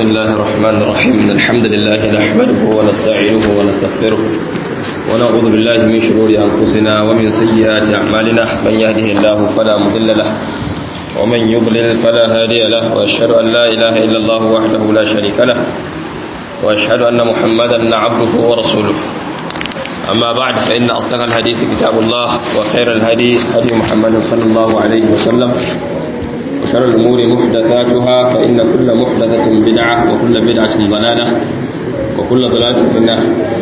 الله الرحمن الرحيم إن الحمد لله نحمده ونستعينه ونستغفره ونعوذ بالله من شرور أنفسنا ومن سيئات أعمالنا من يهده الله فلا مضل له ومن يضلل فلا هادي له وأشهد أن لا إله إلا الله وحده لا شريك له وأشهد أن محمدا عبده ورسوله أما بعد فإن أصدق الحديث كتاب الله وخير الهدي هدي محمد صلى الله عليه وسلم وشر الأمور محدثاتها فإن كل محدثة بدعة وكل بدعة ضلالة وكل ضلالة في النار.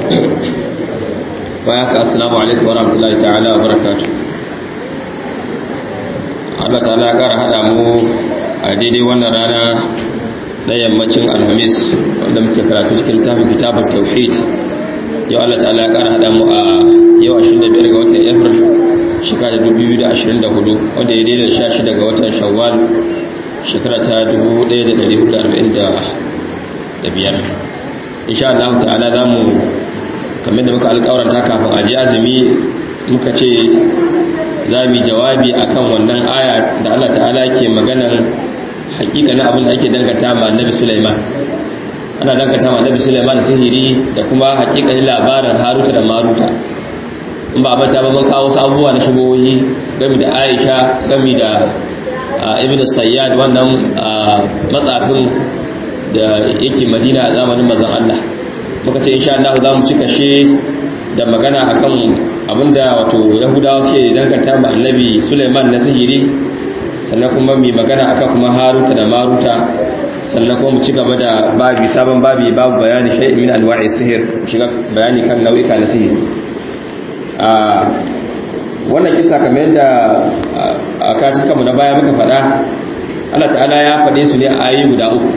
السلام عليكم ورحمة الله تعالى وبركاته. Allah ta'ala ya ƙara haɗa mu a daidai wannan rana na yammacin alhamis wanda muke karatu cikin littafin kitabut tauhid. Yau Allah ta'ala ya ƙara haɗa mu a yau 25 ga watan April shekara 2024 wanda ya daidai 16 ga watan Shawwal shekara ta 1445. Insha Allah ta'ala zamu kamar da muka alƙawarta kafin a ji azumi muka ce za mu jawabi akan wannan aya da Allah ta'ala ke maganar hakikanin abin da ake dangata ma Annabi Sulaiman. Ana dangata ma Annabi Sulaiman sihiri da kuma hakikanin labarin Haruta da Maruta. In ba bata ba mun kawo wasu abubuwa na shubuhohi game da Aisha game da Ibn Sayyad wannan matsafin da yake Madina a zamanin manzon Allah. Muka ce insha Allah za mu cika she da magana akan abinda wato Yahudawa suke danganta ma Annabi Sulaiman na sihiri, sannan kuma mai magana akan kuma Haruta da Maruta, sannan kuma mu ci gaba da sabon babu bayani shay'in min anwa'i sihir, shiga bayani kan nau'ika na sihiri. Wannan kisa kamar yadda a katukanmu na baya muka faɗa, Allah ta'ala ya faɗe su ne a ayoyi guda uku.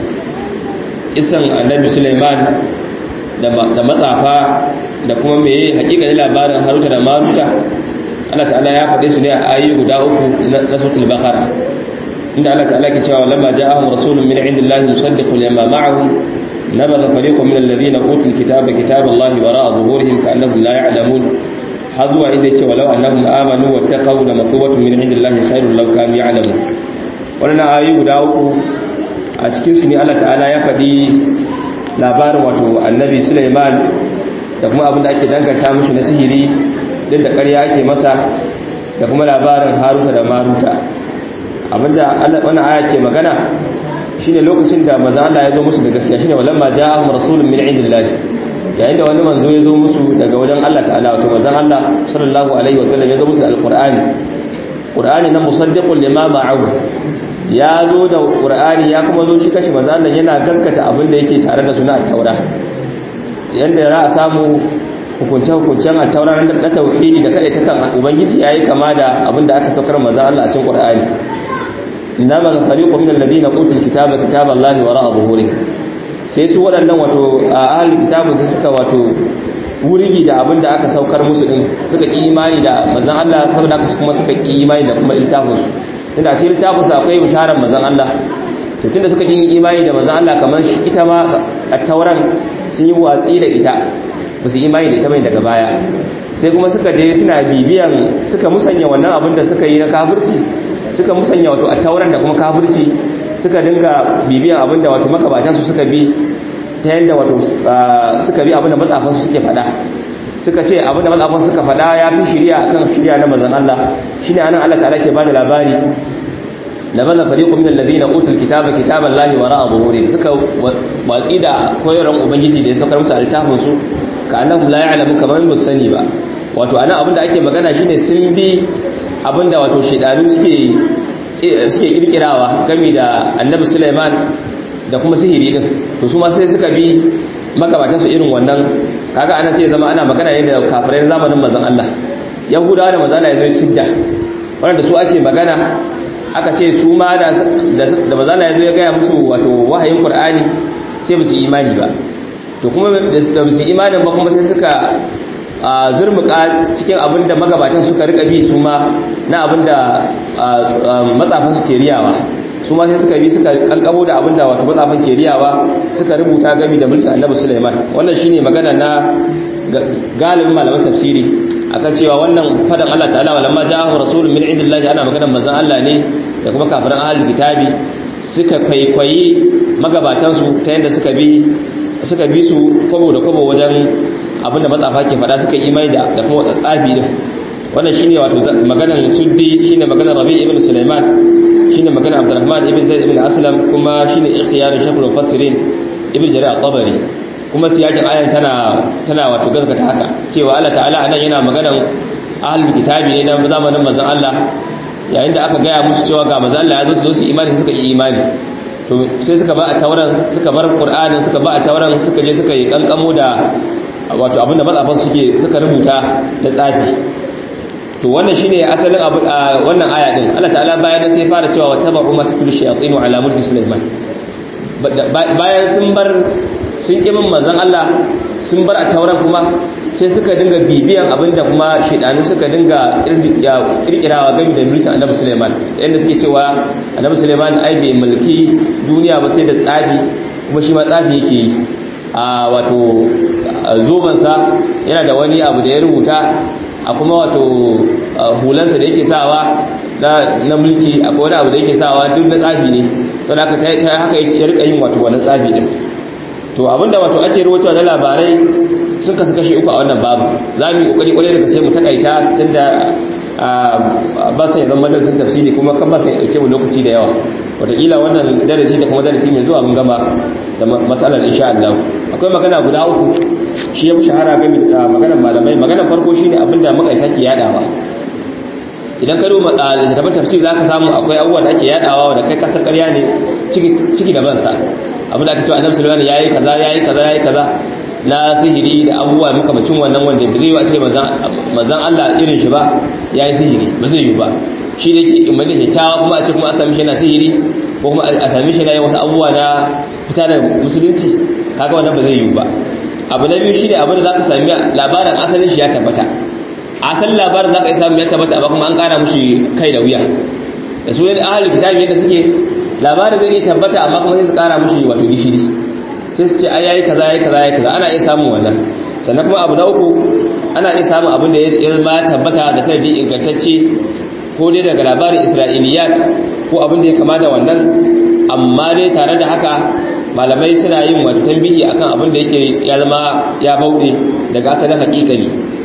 Kisan Annabi Sulaiman da matsafa da kuma meye hakikanin labarin Haruta da Maruta, Allah ta'ala ya faɗe su ne a ayoyi guda uku na suratul Baqara, inda Allah ta'ala ke cewa lamma ja'ahum rasulun min indillahi musaddiqun lima ma'ahum nabadha fariqun min alladhina utul kitaba kitaballahi wara'a zuhurihim ka'annahum la ya'lamun, har zuwa inda yace walau annahum amanu wattaqaw lamathubatun min indillahi khairul law kanu ya'lamun. Wannan ayoyi guda uku a cikin su ne Allah ta'ala ya faɗi labarin wato Annabi Sulaiman da kuma abin da ake danganta mishi na sihiri din da ƙarya ake masa, da kuma labarin Haruta da Maruta. Abinda wannan aya ke magana shine lokacin da manzon Allah ya zo musu da gaskiya, shine walamma ja'ahum rasulun min indillahi, yayin da wani manzo ya zo musu daga wajen Allah ta'ala, wato manzon Allah sallallahu alaihi wa sallam ya zo musu da alqur'ani na musaddiqun lima ma'ahu, ya zo da qur'ani ya kuma zo shi kashi manzon Allah yana gaskata abin da yake tare da suna at-taura, yanda za a samu hukunce-hukuncen at-taura na tauhidi da kada ta kan ubangiji yayi kama da abin da aka saukar manzon Allah a cikin qur'ani. Innama fariqu min alladhina utul kitaba kitaballahi wara'a zuhurihim, sai su waɗannan wato ahli kitabun sai suka wato wurigi da abinda aka saukar musu din, suka ki imani da manzon Allah, saboda haka kuma suka ki imani da kuma littafin su. Tunda a cikin littafin su akwai bisharar manzon Allah, to tunda suka ki imani da manzon Allah kamar ita ma at-tauran sun yi watsi da ita, ba su imani da ita bai daga baya. Sai kuma suka je suna bibiyan, suka musanya wannan abin da suka yi na kafirci, suka musanya wato at-tauran da kuma kafirci, suka dinga bibiyan abinda wato makabatansu suka bi, ta yadda wato suka bi abinda matsafansu suke fada, suka ce abinda matsafansu suka fada ya fi shiriya akan shiriya na manzon Allah. Shine anan Allah ta'ala ke bada labari, nabadha fariqun min alladhina utul kitaba kitaballahi wara'a zuhurihim, suka watsi da koyarwar ubangiji da ya saukar musu littafin su, ka annahum la ya'lamu kamar ba sani ba. Wato anan abinda ake magana shine sun bi abinda wato shedanu suke kirkirawa game da Annabi Sulaiman da kuma sihiri din, to su ma sai suka bi magabatansu irin wannan. Kaga ana sai zama ana magana ne da kafirai zamanin manzon Allah, Yahudawa da manzon Allah ya zo cidda, wanda su ake magana. Aka ce su ma da manzon Allah ya zo ya gaya musu wato wahayin Qur'ani sai ba su imani ba, to kuma da ba su imani ba kuma sai suka zurmuka cikin abinda magabatan suka rika bi su ma na abinda matsafan su ke riyawa, su ma sai suka bi suka kankamo da abinda wato matsafan ke riyawa, suka rubuta gami da mulkin Annabi Sulaiman. Wannan shine magana na galibin malaman tafsiri akan cewa wannan fadan Allah ta'ala walamma ja'ahu rasulun min indillahi ana maganar manzon Allah ne da kuma kafiran ahlul kitabi suka kwaikwayi magabatansu ta yadda suka bi su kwabo da kwabo wajen abinda matsafa ke faɗa suka imani da kuma tsafi din. Wannan shine wato maganar Suddi, shine maganar Rabi ibn Sulaiman, shine maganar Abdurrahman ibn Zaid ibn Aslam, kuma shine ikhtiyarun Shaykhul Mufassirin Ibn Jarir al-Tabari. Kuma siyakin ayan tana wato gaskata haka cewa Allah ta'ala anan yana maganar ahlul kitabi ne na zamanin manzon Allah, yayin da aka gaya musu cewa ga manzon Allah ya zo su imani suka yi imani, to sai suka ba a tauran, suka bar Qur'anin, suka ba a tauran, suka je suka yi kankamo da wato abinda matsafan suka rubuta da tsafi. To wannan shine asalin abu wannan aya din. Allah ta'ala bayan sai fara cewa wattaba'u ma tatlu shayatin ala mulki Sulaiman, bayan sun kimin manzon Allah, sun bar a tauran, kuma sai suka dinga bibiyan abinda kuma shedanu suka dinga kirkirawa game da mulkin Annabi Sulaiman, inda suke cewa Annabi Sulaiman ai bai mulki duniya ba sai da tsafi, kuma shi ma tsafi yake yi. Wato zobansa yana da wani abu da ya rubuta, a kuma wato hulansa da yake sawa na mulki akwai wani abu da yake sawa duk na tsafi ne, to da haka ya rika yin wato wannan tsafi din. To abinda wato ake rawaitowa na labarai sun kasu kashe uku a wannan babu. Za mu yi kokari kwarai daga sai mu takaita tunda ba sai zan madarasin tafsiri, kuma kan ba sai dauke mu lokaci da yawa. Wataƙila wannan darasi da kuma darasi mai zuwa mun gama da matsalar insha Allah. Akwai magana guda uku shi ya fi shahara game da maganar malamai. Maganar farko shine abinda muka sake yadawa. Idan ka duba littattafan tafsir zaka samu akwai abubuwa da ake yadawa da kai kasar ƙarya ne ciki da bansa. Abin da ake cewa Annabi Sulaiman yayi kaza na sihiri da abubuwa makamacin wannan, wanda ba zai yi a ce manzon Allah irin shi ba yayi sihiri, ba zai yi ba. Shi ne ke imani kyakkyawa kuma a ce kuma a sami shi na sihiri, ko kuma a sami shi na yin wasu abubuwa na fita da musulunci, kaga wannan ba zai yi ba. Abu na biyu shine abin da zaka sami labarin asalin shi ya tabbata, asalin labarin zaka yi samu ya tabbata, amma kuma an kara mushi kai da wuya. Da su ne ahlul kitabi yadda suke, labarin zai iya tabbata amma kuma sai su kara mushi wato gishiri, sai su ce ai yayi kaza ana iya samun wannan. Sannan kuma abu na uku, ana iya samun abin da ya ma tabbata da sanadi ingantacce, ko dai daga labarin Isra'iliyat ko abin da ya kama da wannan, amma dai tare da haka malamai suna yin wato tambihi akan abin da yake ya zama ya bauɗe daga asalin hakikani.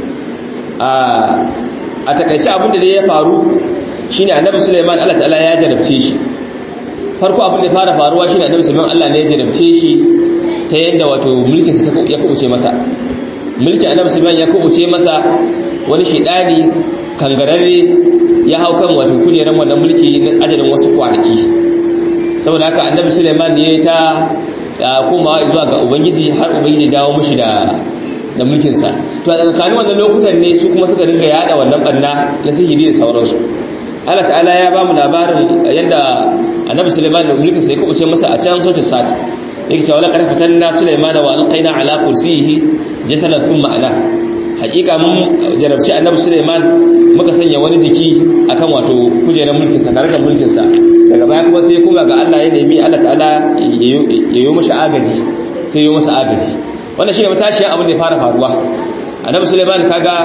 A takaice abin da ya faru shine Annabi Sulaiman Allah ta'ala ya jarabce shi. Farko abin da fara faruwa shine Annabi Sulaiman Allah ne ya jarabce shi ta yadda wato mulkinsa ya kubuce masa. Mulkin Annabi Sulaiman ya kubuce masa, wani shedani kangararre ya hau kan wato kujeran wannan mulki na ajalin wasu kwanaki. Saboda haka Annabi Sulaiman ne ta komawa zuwa ga Ubangiji, har Ubangiji dawo mushi da mulkinsa. To a tsakanin wannan lokutan ne su kuma suka dinga yada wannan barna na sihiri da sauransu. Allah ta'ala ya ba mu labarin yadda Annabi Sulaiman da mulkinsa ya kubuce masa a can sautin sati. Yake cewa la karfatanna Sulaiman wa alqaina ala kursiyihi jasadan thumma ana. Hakika mun jarabci Annabi Sulaiman, muka sanya wani jiki akan wato kujerar mulkinsa, karakan mulkinsa. Daga baya kuma sai kuma ga Allah ya nemi Allah ta'ala ya yi masa agaji, sai ya yi masa agaji. Wannan shine matashiyan abin da ya fara faruwa. Annabi Sulaiman kaga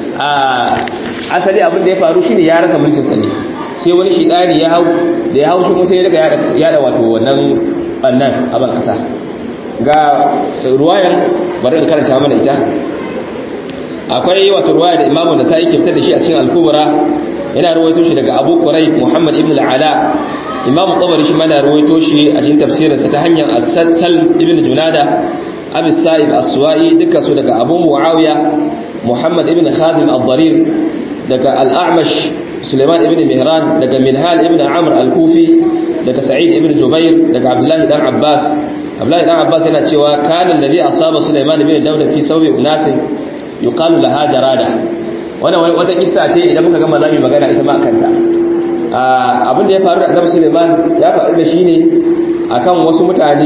asali abin da ya faru shine ya rasa mulkinsa ne. Sai wani shedani ya hau shi kuma sai ya riga yada wato wannan bannan aban kasa. Ga ruwayan bari in karanta mana ita. Akwai wato ruwaya da Imam Nasa'i ke fitar da shi a cikin Al-Kubra, yana ruwaito shi daga Abu Quraib Muhammad ibn al-Ala. Imam Tabari shi mana ruwaito shi a cikin tafsirinsa ta hanyar As-Salm ibn Junada, Abi Sa'ib As-Suwa'i, dukkan su daga Abu Muawiya Muhammad ibn Khazim al-Dharir, daga Al-A'mash Sulaiman ibn Mihran, daga Minhal ibn Amr al-Kufi, daga Sa'id ibn Jubair, daga Abdullah ibn Abbas. Abdullah ibn Abbas yana cewa kana alladhi asaba Sulaiman ibn Dawud fi sawbi unasin yuqalu laha jarada. Wannan wata kissa ce, idan muka gama zamu magana ita ma kanta. Abin da ya faru da Annabi Sulaiman ya faru da shi ne akan wasu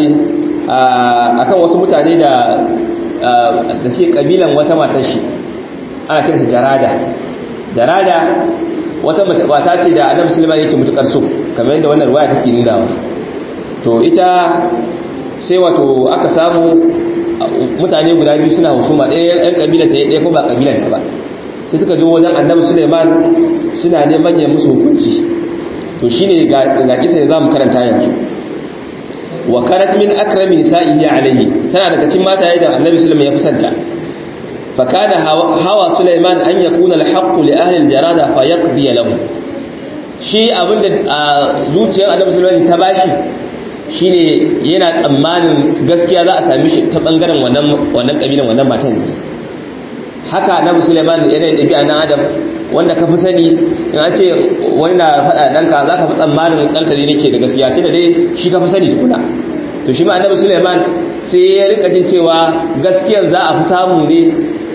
mutane da suke kabilan wata matar shi, ana kiransa jarada. Wata mata ce da Annabi Sulaiman yake mutukar so, kamar yadda wannan riwaya take nunawa. To ita sai wato aka samu mutane guda biyu suna husuma, ɗaya yan kabilan ta, ɗaya kuma ba kabilan ta ba. Sai suka zo wajen Annabi Sulaiman suna neman ya musu hukunci. To shine ga kisa da zamu karanta yanzu. wa kanat min akrami nisa'ihi alayhi tana daga cikin mataye da annabi sallallahu alaihi wasallam ya kusanta fa kana hawa Sulaiman an yakuna al-haqqu li ahli al-jarada fa yaqdi lahu shi abinda zuciyar annabi sallallahu alaihi wasallam ta bashi shine yana tsammanin gaskiya za a same shi ta bangaren wannan kabilan wannan matan haka annabi Sulaiman yana da dabi'a nan Adam wanda ka fi sani in an ce wani na faɗa ɗanka za ka fi tsammanin ɗanka ne nake da gaskiya ce da dai shi ka fi sani tukuna to shi ma annabi Sulaiman sai ya rika jin cewa gaskiyar za a fi samu ne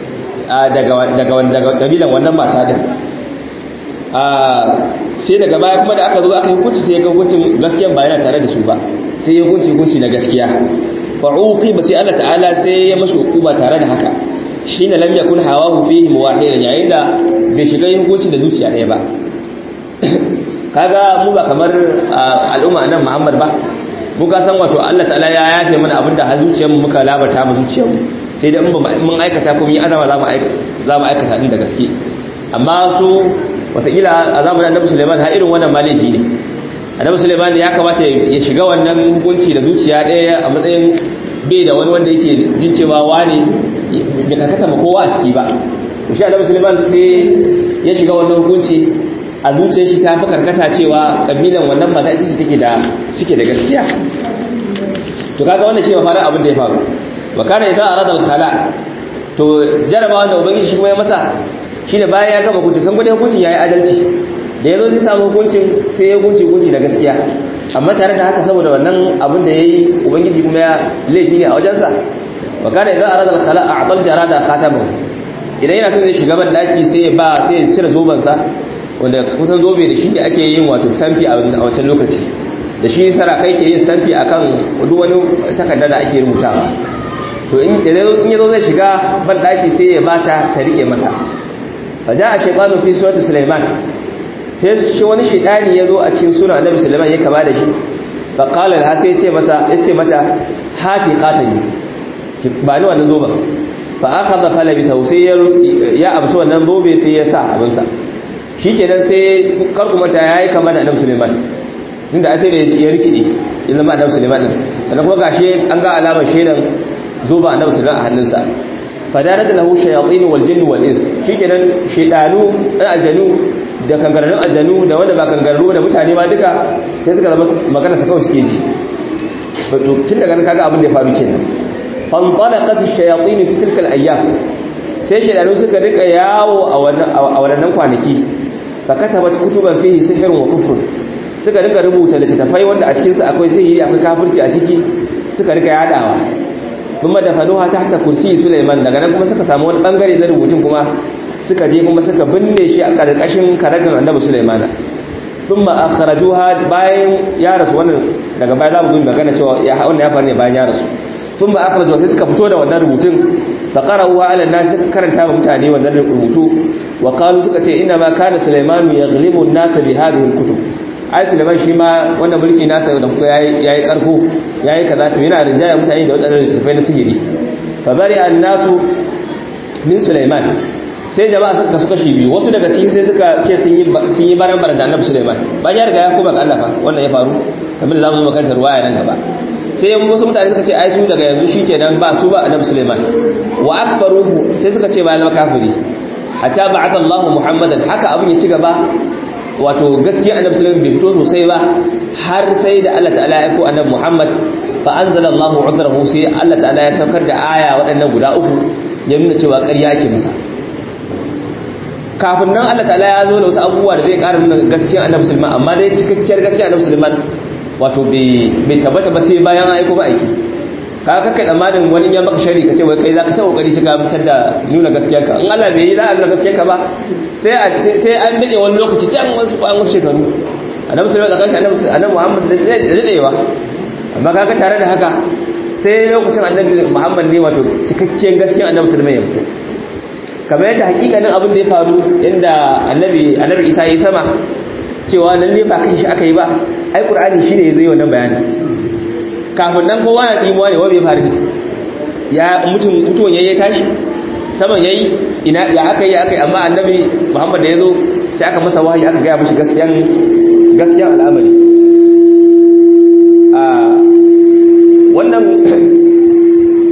daga kabilan wannan mata din sai daga baya kuma da aka zo aka yi hukunci sai ya ga hukuncin gaskiyar ba yana tare da su ba sai ya hukunci na gaskiya fa'uqi ba sai Allah ta'ala sai ya mashi hukuma tare da haka shine lam yakun hawahu fihi muwahidan yayin da bai shiga hukunci da zuciya ɗaya ba kaga mu ba kamar al'umma nan Muhammad ba mu ka san wato Allah ta'ala ya yafe mana abinda har zuciyar mu muka labarta mu zuciyar mu sai da mun aikata kuma yi azama za mu aikata din da gaske amma su wataƙila a zamanin Annabi Sulaiman har irin wannan maliki ne Annabi Sulaiman ya kamata ya shiga wannan hukunci da zuciya ɗaya a matsayin bai da wani wanda yake jin cewa wani bai karkata ma kowa a ciki ba shi Annabi Sulaiman sai ya shiga wannan hukunci a zuciyar shi ta fi karkata cewa kabilan wannan mata ita take da suke da gaskiya to kaga wannan shi ba fara abin da ya faru wa kana idza arada al-khala to jarabawa da ubangiji shi kuma ya masa shine bayan ya gama hukunci kan gudun hukuncin yayi adalci da yazo sai samu hukuncin sai ya hukunci da gaskiya amma tare da haka saboda wannan abin da yayi ubangiji kuma ya laifi ne a wajensa wa kana idza arada al-khala a'tal jarada khatamu idan yana son zai shiga ban daki sai ya cire zoban sa wanda kusan zobe da shi ne ake yin wato stampi a wancan lokaci da shi sarakai ke yin stampi akan duk wani takarda da ake rubutawa to in yazo zai shiga ban daki sai ya bata ta rike masa faja'a shaytanu fi surati sulaiman sai shi wani shaytani yazo a cikin sunan annabi sulaiman ya kama da shi fa qala laha sai yace mata hati khatani ki bani wannan zoba fa akhadha falabisa sai ya amsa wannan zobe sai ya sa abin sa shikenan sai karkumata yayi kama da annabi sulaiman inda sai da ya rikide ya zama annabi sulaiman din sannan kuma gashi an ga alamar shedan zoba annabi sulaiman a hannunsa fadarat lahu shayatin wal jinn wal ins shikenan shedanu aljanu da kangararrun aljanu da wanda ba kangararru da mutane ma duka sai suka zama magana sa kawai suke ji to tun daga nan kaga abin da ya faru kenan fantalaqat ash-shayatin fi tilka al-ayyam sai shedanu suka rika yawo a wannan kwanaki fa katabat kutuban fihi sihrun wa kufrun suka rika rubuta littattafai wanda a cikin su akwai sihiri akwai kafirci a ciki suka rika yadawa kuma da faduha tahta kursi Sulaiman daga nan kuma suka samu wani bangare na rubutun kuma suka je kuma suka binne shi a karkashin karagan Annabi Sulaiman thumma akhrajuha bayan ya rasu wannan daga baya za mu ga magana cewa wannan ya faru ne bayan ya rasu thumma akhrajuha sai suka fito da wannan rubutun fa qara'uha ala an-nas karanta wa mutane wannan rubutu wa qalu suka ce inna ma kana Sulaiman yaghlibu an-nas bi hadhihi al-kutub ai Sulaiman shi ma wannan mulki nasa da kuma yayi karko yayi kaza to yana rinjaya mutane da wadannan littafai na sihiri fa bari annasu min Sulaiman sai jama'a suka shi biyu wasu daga cikin sai suka ce sun yi baran da Annabi Sulaiman ba ya riga ya koma ga Allah fa wannan ya faru kamar da zamu makaranta ruwaya nan gaba sai wasu mutane suka ce ai su daga yanzu shikenan ba su ba Annabi Sulaiman wa akbaruhu sai suka ce ba ya kafiri hatta ba'atha Allah Muhammadan haka abin ya ci gaba wato gaskiya Annabi Sulaiman bai fito sosai ba har sai da Allah ta'ala ya ko Annabi Muhammad fa anzalallahu udrahu sai Allah ta'ala ya saukar da aya waɗannan guda uku ya nuna cewa ƙarya ake masa kafin nan Allah ta'ala ya zo da wasu abubuwa da zai ƙara nuna gaskiyar Annabi Sulaiman amma dai cikakkiyar gaskiyar Annabi Sulaiman wato bai tabbata ba sai bayan aiko ba aiki ka kai tsammanin wani ya maka shari ka ce wai kai za ka ta kokari sai ka fitar da nuna gaskiyarka in Allah bai yi za a nuna gaskiyarka ba sai an dade wani lokaci can wasu shekaru Annabi Sulaiman Annabi Muhammad da dadewa amma kaga tare da haka sai lokacin Annabi Muhammad ne wato cikakkiyar gaskiyar Annabi Sulaiman ya fito kamar yadda hakikanin abin da ya faru inda Annabi Isa ya sama cewa lalle ba kai shi aka yi ba ai Qur'ani shine yazo yi wannan bayani kafin nan kowa na dimuwa ne wa bai faru ya mutuwan yayi tashi saman yayi ina ya aka yi amma Annabi Muhammad da yazo sai aka masa wahayi aka ga mishi gaskiyan al'amari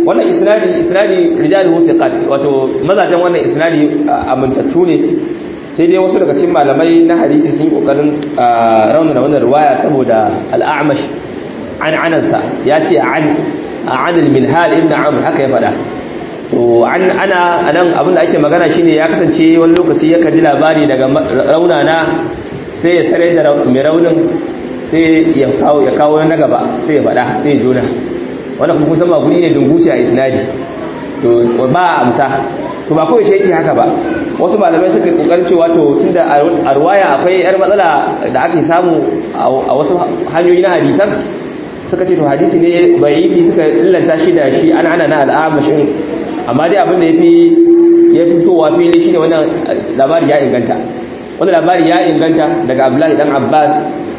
wannan isnadi rijaluhu thiqat wato mazajen wannan isnadi amintattu ne sai dai wasu daga cikin malamai na hadisi sun kokarin raunana wannan riwaya saboda al-a'mash an anansa yace an al-minhal ibn amr haka ya fada to ana anan abin da ake magana shine ya kasance wani lokaci ya kaji labari daga raunana sai ya sare da mai raunin sai ya kawo na gaba sai ya fada sai ya jona wannan kuma kusan ba guri ne dunguci a isnadi to ba amsa to ba kawai shi yake haka ba wasu malamai suka kokarin cewa to tunda a ruwaya akwai yar matsala da ake samu a wasu hanyoyi na hadisan suka ce to hadisi ne da'ifi suka illanta shi da shi ana na al'amashin amma dai abin da ya fitowa fili shine wannan labari ya inganta wannan labari ya inganta daga Abdullahi dan Abbas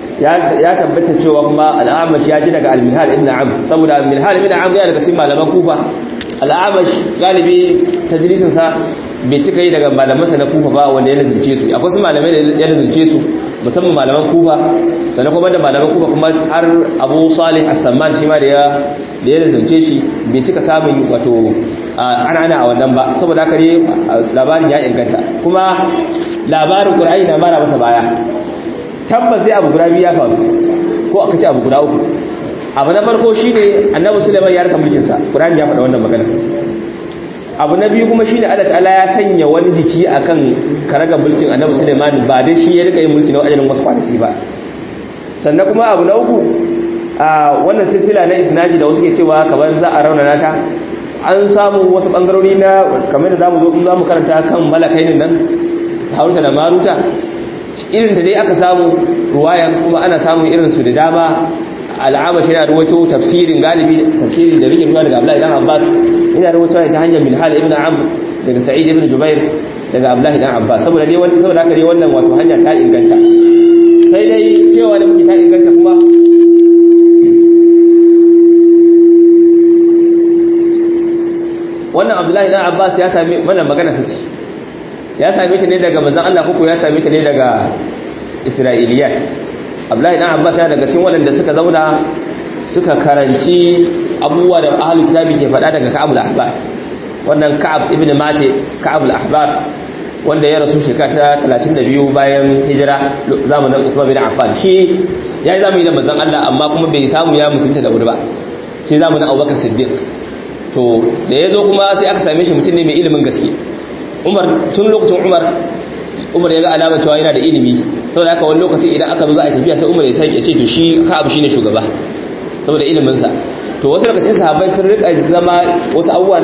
ya tabbata cewa kuma al'amash ya ji daga al-Minhal ibn Amr saboda al-Minhal ibn Amr ya daga cikin malaman Kufa al'amash galibi tadrisin sa bai cika yi daga malamansa na Kufa ba wanda ya lazimce su akwai su malamai da ya lazimce su musamman malaman Kufa sannan kuma da malaman Kufa kuma har Abu Salih as-Samman shi ma da ya lazimce shi bai cika samun wato ana a wannan ba saboda haka ne labarin ya inganta kuma labarin Qur'ani na mara masa baya tabbas zai abu guda biyu ya faru ko aka ce abu guda uku abu na farko shine annabi Sulaiman ya rasa mulkin sa Qur'ani ya faɗa wannan magana abu na biyu kuma shine Allah ta'ala ya sanya wani jiki akan karaga mulkin annabi Sulaiman ba dai shi ya rika yin mulki na ajalin wasu kwanaki ba sannan kuma abu na uku wannan silsila na isnadi da wasu ke cewa kamar za a raunana ta an samu wasu bangarori na kamar da zamu karanta kan malakainin nan Haruta da Maruta irin da dai aka samu ruwayan kuma ana samun irin su da dama al'amashi yana ruwaito tafsirin galibi tafsiri da rike ruwa daga Abdullahi dan Abbas yana ruwaito ta hanyar Minhal ibn Amr daga Sa'id ibn Jubair daga Abdullahi dan Abbas saboda haka dai wannan wato hanya ta inganta sai dai cewa da muke ta inganta kuma wannan Abdullahi dan Abbas ya sami mana magana sace ya same ta ne daga manzon Allah koko ya same ta ne daga Isra'iliyat Abdullahi dan Abbas ya daga cikin waɗanda suka zauna suka karanci abubuwa da ahlul kitabi ke faɗa daga Ka'ab al-Ahbar wannan Ka'ab ibn Mate Ka'ab al-Ahbar wanda ya rasu shekara 32 bayan hijira zamanin Uthman bin Affan shi yayi zamani da manzon Allah amma kuma bai samu ya musulunta da wuri ba sai zamanin Abubakar Siddiq to da yazo kuma sai aka same shi mutum ne mai ilimin gaske tun lokacin Umar ya ga alamar cewa yana da ilimi saboda haka wani lokaci idan aka zo za a tafiya sai Umar ya sai ya ce to shi Ka'ab shine shugaba saboda ilimin sa to wasu daga cikin sahabbai sun rika zama wasu abubuwa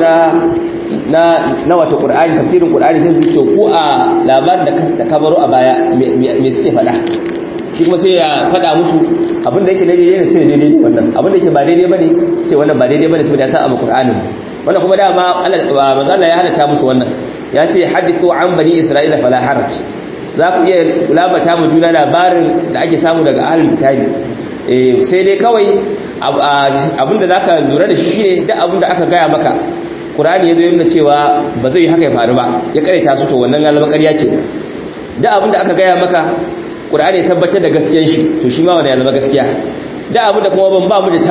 na wato Qur'ani tafsirin Qur'ani sai su ce ko a labarin da ka baro a baya me suke faɗa shi kuma sai ya faɗa musu abin da yake daidai ne sai daidai wannan abin da yake ba daidai bane su ce wannan ba daidai bane saboda ya sa abu Qur'anin wannan kuma dama Allah ya halatta musu wannan ya ce hadithu an bani Isra'ila fala haraj za ku iya labata mu juna labarin da ake samu daga ahlul kitabi sai dai kawai abinda zaka lura da shi shine duk abinda aka gaya maka Qur'ani yazo yana cewa ba zai haka ya faru ba ya karanta su to wannan galaba ƙarya ke duk abinda aka gaya maka Qur'ani ya tabbatar da gaskiyar shi to shi ma wanda ya zama gaskiya duk abinda kuma ba mu da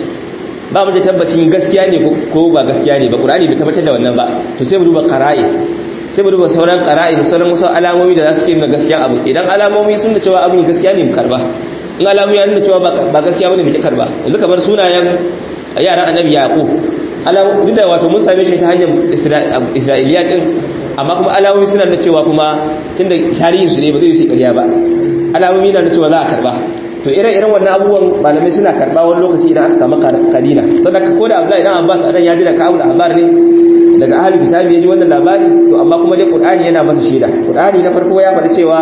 tabbacin gaskiya ne ko ba gaskiya ne ba Qur'ani bai tabbatar da wannan ba to sai mu duba qara'i sai mu duba sauran qara'i da sauran wasu alamomi da za su nuna gaskiya abu idan alamomi sun da cewa abin gaskiya ne mu karba in alamomi ya nuna cewa ba gaskiya bane mu ki karba yanzu kamar sunayen yaran annabi Yaqub duk da wato mun same shi ta hanyar Isra'iliya din amma kuma alamomi suna da cewa kuma tunda tarihin su ne ba zai yi ƙarya ba alamomi na da cewa za a karba to ire-iren wannan abubuwan malamai suna karba wani lokaci idan aka samu kadina sadaka ko da Abdullahi dan Abbas anan ya ji da Ka'ab al-Ahbar ne daga ahlul kitabi ya ji wannan labari to amma kuma dai Qur'ani yana masa shaida Qur'ani na farko ya faɗi cewa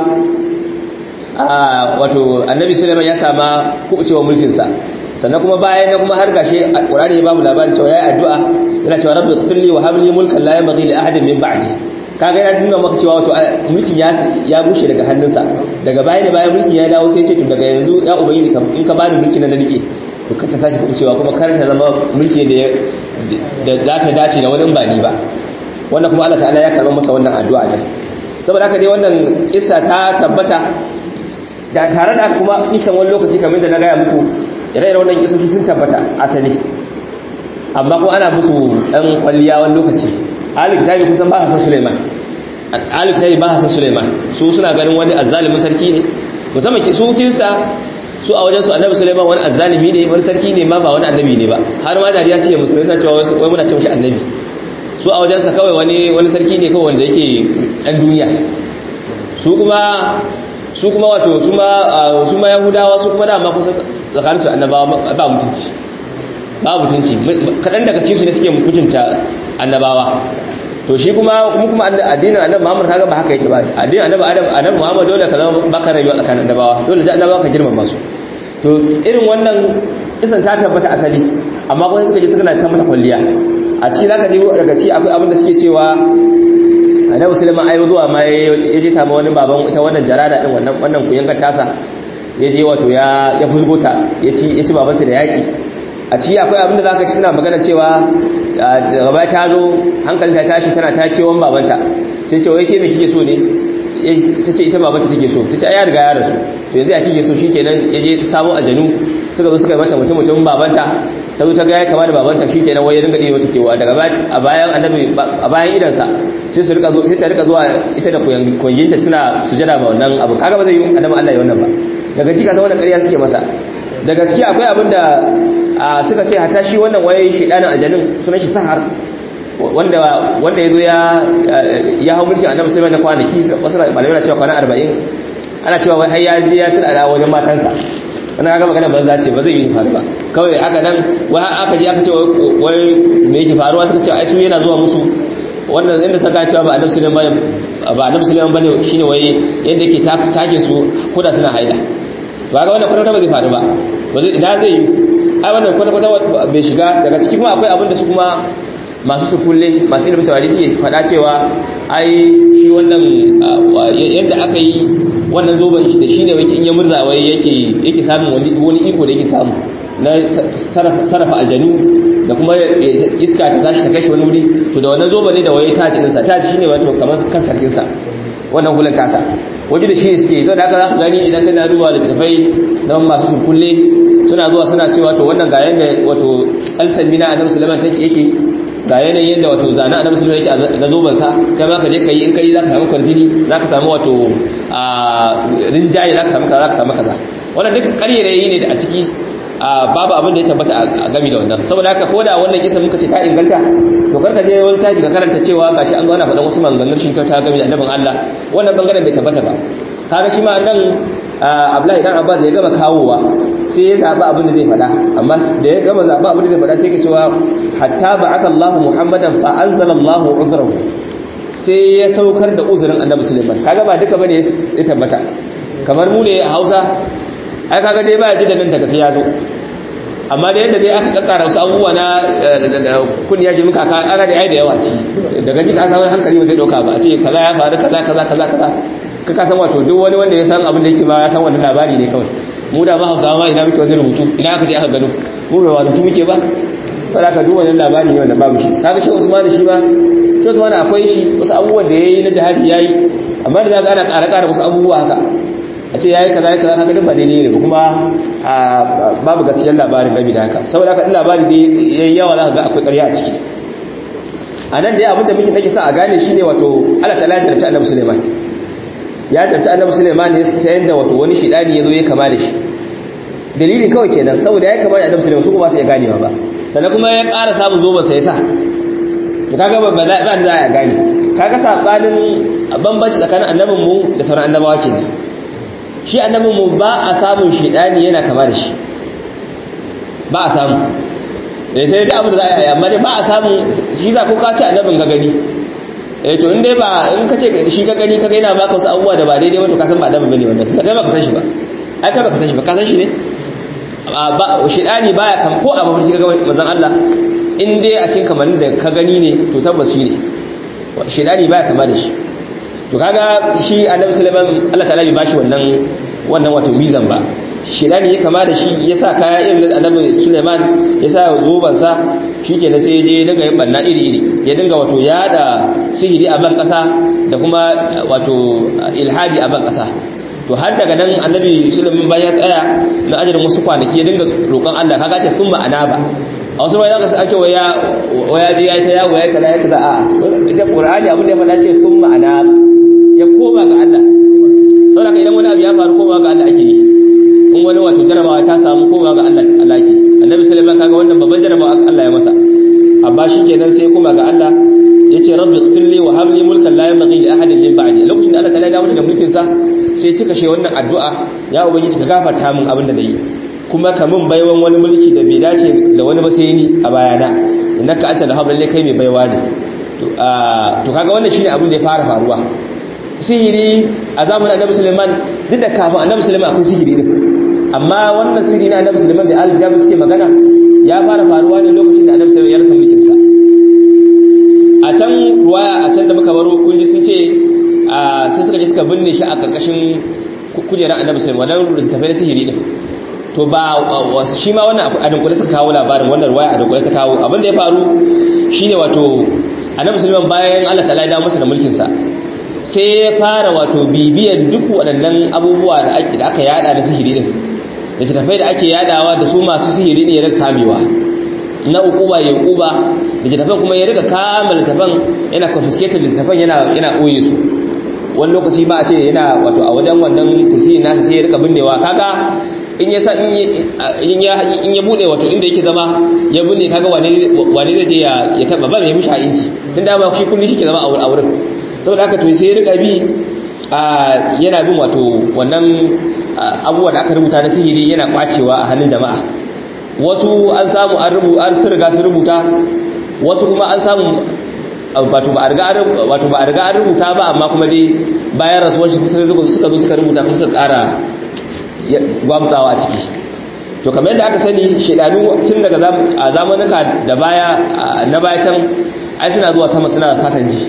wato Annabi Sulaiman ya sama kubucewa mulkin sa sannan kuma bayan da kuma har gashi Qur'ani ya ba mu labarin cewa yayi addu'a yana cewa rabbi ighfirli wa hab li mulkan la yanbaghi li ahadin min ba'di kaga ya nuna maka cewa wato mulkin ya bushe daga hannunsa daga bayan mulkin ya dawo sai ya ce to daga yanzu ya ubangiji in ka bani mulkin nan da nake to ka ta sake cewa kuma kar ta zama mulki da za ta dace da wani bani ba wannan kuma Allah ta'ala ya karɓa masa wannan addu'a ne saboda haka dai wannan kissa ta tabbata da tare da kuma kisan wani lokaci kamar da na gaya muku ire-iren wannan kissoshi sun tabbata asali amma kuma ana musu dan kwalliya wani lokaci. Ahli kitabi kusan ba sa Sulaiman, ahli kitabi ba sa Sulaiman, su suna ganin wani azzalimin sarki ne, musamman su kinsa su a wajen su annabi Sulaiman wani azzalimi ne, wani sarki ne ma ba wani annabi ne ba, har ma dariya suke musulmai suna cewa wai muna cewa shi annabi. Su a wajen sa kawai wani sarki ne kawai wanda yake dan duniya. Su kuma wato su ma Yahudawa su kuma dama kusa tsakanin su annabawa ba mutunci, kadan daga cikin su ne suke mutunta annabawa. To shi kuma addinin annabi Muhammad kaga ba haka yake ba. Addinin annabi Muhammad dole ka zama baka rayuwa tsakanin annabawa, dole da annabawa ka girmama su. To irin wannan kisan ta tabbata asali, amma kuma suka je suka ta mata kwalliya. A ci zaka ji daga ci akwai abin da suke cewa annabi Sulaiman ayi zuwa ma yaje samu wani baban ita wannan jarada din wannan kuyangar tasa, yaje wato ya fusgota ya ci babanta da yaki. A ci akwai abin da zaka ci suna magana cewa gaba ta zo hankalin ta tashi tana ta kewan babanta, sai ce wai ke me kike so ne? Tace ita babanta take so, tace ai ya riga ya rasu, to yanzu ya kike so? Shikenan yaje samu ajanu suka zo suka yi mata mutum babanta, ta zo ta ga ya kama da babanta, shikenan wai ya dinga diyo ta kewa daga a bayan annabi a bayan idansa sai ta rika zuwa ita da koyinta suna sujada ba wannan abu. Kaga ba zai yi annabi Allah ya wannan ba. Daga ciki ta wannan ƙarya suke masa. Daga ciki akwai abin da suka ce hatta shi wannan waye shedanin aljannin sunan shi Sahar, wanda yazo ya hau mulkin annabi Sulaiman da kwanaki, wasu malamai na cewa kwana 40, ana cewa wai har ya je ya tsada wajen matansa. Wannan ga magana banza ce, ba zai yi faru ba. Kawai aka dan wai aka je aka ce wai me yake faruwa, suka ce ai su yana zuwa musu wannan inda saka cewa ba annabi Sulaiman bane shine wai yanda yake take su koda suna haila. To ga wannan kwata ba zai faru ba. Ba zai ina zai yi. Ai wannan kwata bai shiga. Daga ciki kuma akwai abin da su kuma masu sukulle masu ilimin tawari suke faɗa cewa ai shi wannan yadda aka yi wannan zoben shi da shine wake in ya murza wai yake samun wani iko da yake samu na sarrafa aljanu da kuma iska ta tashi ta kai shi wani wuri. To da wannan zoben ne da waye taci din sa, taci shine wato kamar kan sarkin sa, wannan hulan kasa waje da shi ne suke. Zai da haka za ku gani idan kana duba littafai na masu sukulle suna zuwa suna cewa to wannan ga yanda wato alsamina annabi Sulaiman take yake, ga yanayin yadda wato zana annabi Sulaiman yake na zoben sa, kai ma ka je kai in kai zaka samu kwarjini, zaka samu wato rinjaye, zaka samu kaza. Wannan duka ƙarerayi ne da a ciki babu abin da ya tabbata a gami da wannan. Saboda haka ko da wannan kisa muka ce ta inganta, to karka je wani tafi ka karanta cewa gashi an zo ana faɗan wasu maganganun shi ta gami da annabin Allah, wannan bangaren bai tabbata ba. Kaga shi ma nan Abdullahi dan Abbas ya gama kawowa sai ya zaba abin da zai faɗa, amma da ya gama zaba abin da zai faɗa sai ka cewa hatta ba'atha Allahu Muhammadan fa anzala Allahu uzrahu, sai ya saukar da uzurin annabi Sulaiman. Kaga ba duka bane ya tabbata. Kamar mu ne a Hausa, ai kaga dai ba ji da nan daga sai ya zo, amma da yadda dai aka kakkara wasu abubuwa na kun ya ji muka aka da ai da yawa ci daga ji ka san hankali ba zai dauka ba, a ce kaza ya faru kaza ka san wato duk wani wanda ya san abin da yake ba ya san wannan labari ne kawai. Mu da ba Hausawa ma ina muke wani rubutu, ina aka je aka gano mu ba rubutu muke ba, saboda ka duk wannan labari ne wanda babu shi. Kaga shi Usman shi ba, to Usman akwai shi wasu abubuwan da yayi na jihadi yayi, amma da zaka ana ƙara wasu abubuwa haka a ce yayi kaza kaga duk ba daidai ne ba, kuma babu gaskiyar labarin gabi da haka. Saboda haka in labari dai yayi yawa zaka ga akwai ƙarya a ciki. A nan dai abin da muke nake sa a gane shine wato Allah ta'ala ya tarta Annabi Sulaiman, ya tarta Annabi Sulaiman ne ta yanda wato wani shidani yazo ya kama da shi. Dalilin kawai kenan, saboda ya kama da Annabi Sulaiman su ba su iya ganewa ba, sannan kuma ya ƙara samun zoban sa ya sa. To kaga ba za a gane. Kaga sabanin bambanci tsakanin annabin mu da sauran annabawa kenan. Shi annabin mu ba a samun shidani yana kama da shi, ba a samu. Sai dai abu da za a yi, amma dai ba a samun shi. Za ko ka ci annabin ka gani, to in dai ba in ka ce shi ka gani ka ga yana baka wasu abubuwa da ba daidai ba, to ka san ba annabin bane wannan, kai ba ka san shi ba. Ai kai ba ka san shi ba, ka san shi ne. Ba shidani baya kan ko a mafarki ka ga manzon Allah, in dai a cikin kamarin da ka gani ne to tabbas shi ne. Shidani baya kama da shi. To kaga shi annabi Sulaiman Allah ta'ala bai bashi wannan wato mizan ba. Shedani ya kama da shi yasa kaya irin annabi Sulaiman yasa zoban sa shikenan sai je daga yin banna iri ya dinga wato yada sihiri a ban kasa da kuma wato ilhadi a ban kasa. To har daga nan annabi Sulaiman bayan ya tsaya na ajirin wasu kwanaki ya dinga roƙon Allah, kaga ce sun ma'ana ba a wasu bayan aka ake waya je yayi ta yawo yayi kaza yayi kaza a ita Qur'ani abin da ya faɗa ce kun ma'ana ya koma ga Allah saboda idan wani abu ya faru koma ga Allah ake yi in wani wato jarabawa ta samu koma ga Allah ke annabi Sulaiman kaga wannan babban jarabawa Allah ya masa amma shikenan sai koma ga Allah yace rabbi ighfirli wa hab li mulkan la yanbaghi li ahadin min ba'di lokacin da Allah ta laida mushi da mulkin sa sai cika she wannan addu'a ya ubangiji ka gafarta min abin da nayi kuma ka mun baiwan wani mulki da bai dace da wani ba sai ni a bayana innaka antal wahhab lalle kai mai baiwa ne to kaga wannan shine abin da ya fara faruwa sihiri a zamanin annabi Sulaiman duk da kafin annabi Sulaiman akwai sihiri din amma wannan sihiri na annabi Sulaiman da al-kitab suke magana ya fara faruwa ne lokacin da annabi Sulaiman ya rasa mulkin sa a can ruwaya a can da muka baro kun ji sun ce sai suka je suka binne shi a karkashin kujerar annabi Sulaiman wannan littafai na sihiri din to ba shi ma wannan a dunkule suka kawo labarin wannan ruwaya a dunkule ta kawo abin da ya faru shine wato annabi Sulaiman bayan Allah ta'ala ya dawo masa da mulkin sa sai ya fara wato bibiyan duk waɗannan abubuwa da aka yada da sihiri din da littafai da ake yadawa da su masu sihiri ne ya rika kamewa na ukuba ya ukuba da littafan kuma ya rika kama littafan yana confiscated littafan yana koye su wani lokaci ba a ce yana wato a wajen wannan kursi nasa sai ya rika binnewa kaga in ya bude wato inda yake zama ya binne kaga wane zai je ya taba ba mai mishi inci tun da ba shi kulli shi ke zama a wurin saboda haka to sai ya rika bi yana bin wato wannan abubuwa da aka rubuta na sihiri yana kwacewa a hannun jama'a wasu an samu an riga su rubuta wasu kuma an samu wato ba a riga an rubuta ba amma kuma dai bayan rasuwar shi suka zo suka rubuta kuma suka ƙara gwamtsawa a ciki to kamar yadda aka sani shedanu tun daga zamanuka da baya na baya can ai suna zuwa sama suna satan ji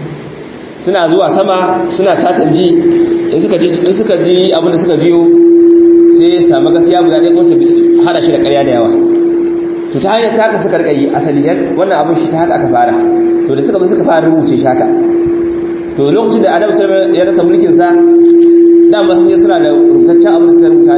suna satan ji in suka ji abin da suka biyo sai samu gaskiya guda ɗaya kuma su hada shi da ƙarya da yawa to ta hanyar taka suka rika yi asali wannan abin shi ta haka aka fara to da suka fara rubuce shi haka to lokacin da Annabi sallallahu alaihi wasallam ya rasa mulkin sa dama sun yi suna da rubutaccen abin da suka rubuta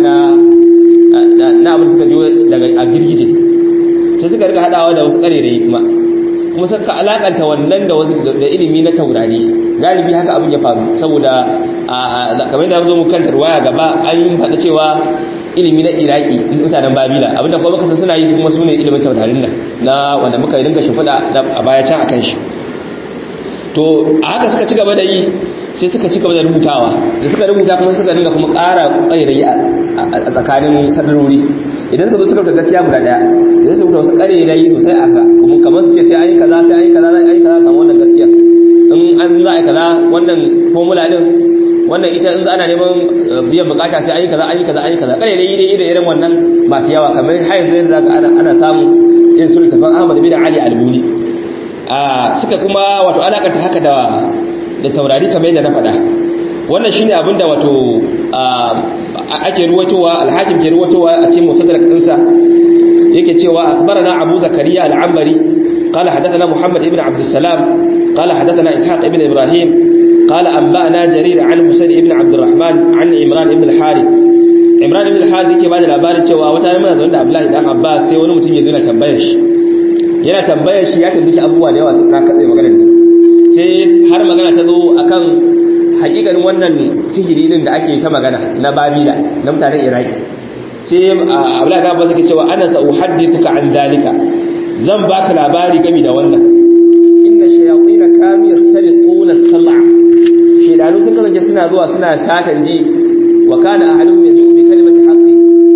na abin da suka jiyo daga a girgije sai suka rika hadawa da wasu ƙarerayi kuma suka alakanta wannan da ilimi na taurari galibi haka abin ya faru saboda kamar da zo mu kanta ruwaya gaba an yi faɗa cewa ilimi na iraki mutanen babila abinda kuma muka san suna yi kuma su ne ilimin taurarin nan na wanda muka dinga shimfiɗa a baya can akan shi to a haka suka ci gaba da yi sai suka ci gaba da rubutawa da suka rubuta kuma suka dinga kuma ƙara ƙairayi a tsakanin sadarori idan suka zo suka rubuta gaskiya guda ɗaya da su rubuta wasu ƙairayi sosai aka kuma kamar su ce sai an yi kaza sai an yi kaza sai an yi kaza samu wannan gaskiya in an za a yi kaza wannan formula din wannan ita in ana neman biyan bukata sai an yi kaza an yi kaza an yi kaza ƙairayi dai irin wannan masu yawa kamar har yanzu da ana samu yin sultafan Ahmad bin Ali al-Buni suka kuma wato alakanta haka da taurari kamar yadda na faɗa wannan shine abinda wato ake ruwatowa al-Hakim ke ruwatowa a cikin musaddarak ɗinsa yake cewa akhbarana Abu Zakariya al-Ambari قال حدثنا محمد ابن عبد السلام قال حدثنا إسحاق ابن إبراهيم قال أنبأنا جرير عن حسين ابن عبد الرحمن عن عمران ابن الحارث عمران ابن الحارث yake bada labarin cewa wata ne manzon da Abdullahi dan Abbas sai wani mutum ya zo yana tambayar shi ya tambaye shi abubuwa da yawa su na katse maganar nan sai har magana ta zo akan hakikanin wannan sihiri din da ake ta magana na Babila na mutanen Iraki sai Abdullahi dan Abbas yake cewa ana sa uhaddithuka an dalika zan baka labari game da wannan inna shayatin kanu yastaliquna as-sam'a shedanu sun kasance suna zuwa suna satan ji wa kana ahaduhum yaji'u bi kalimati haqqi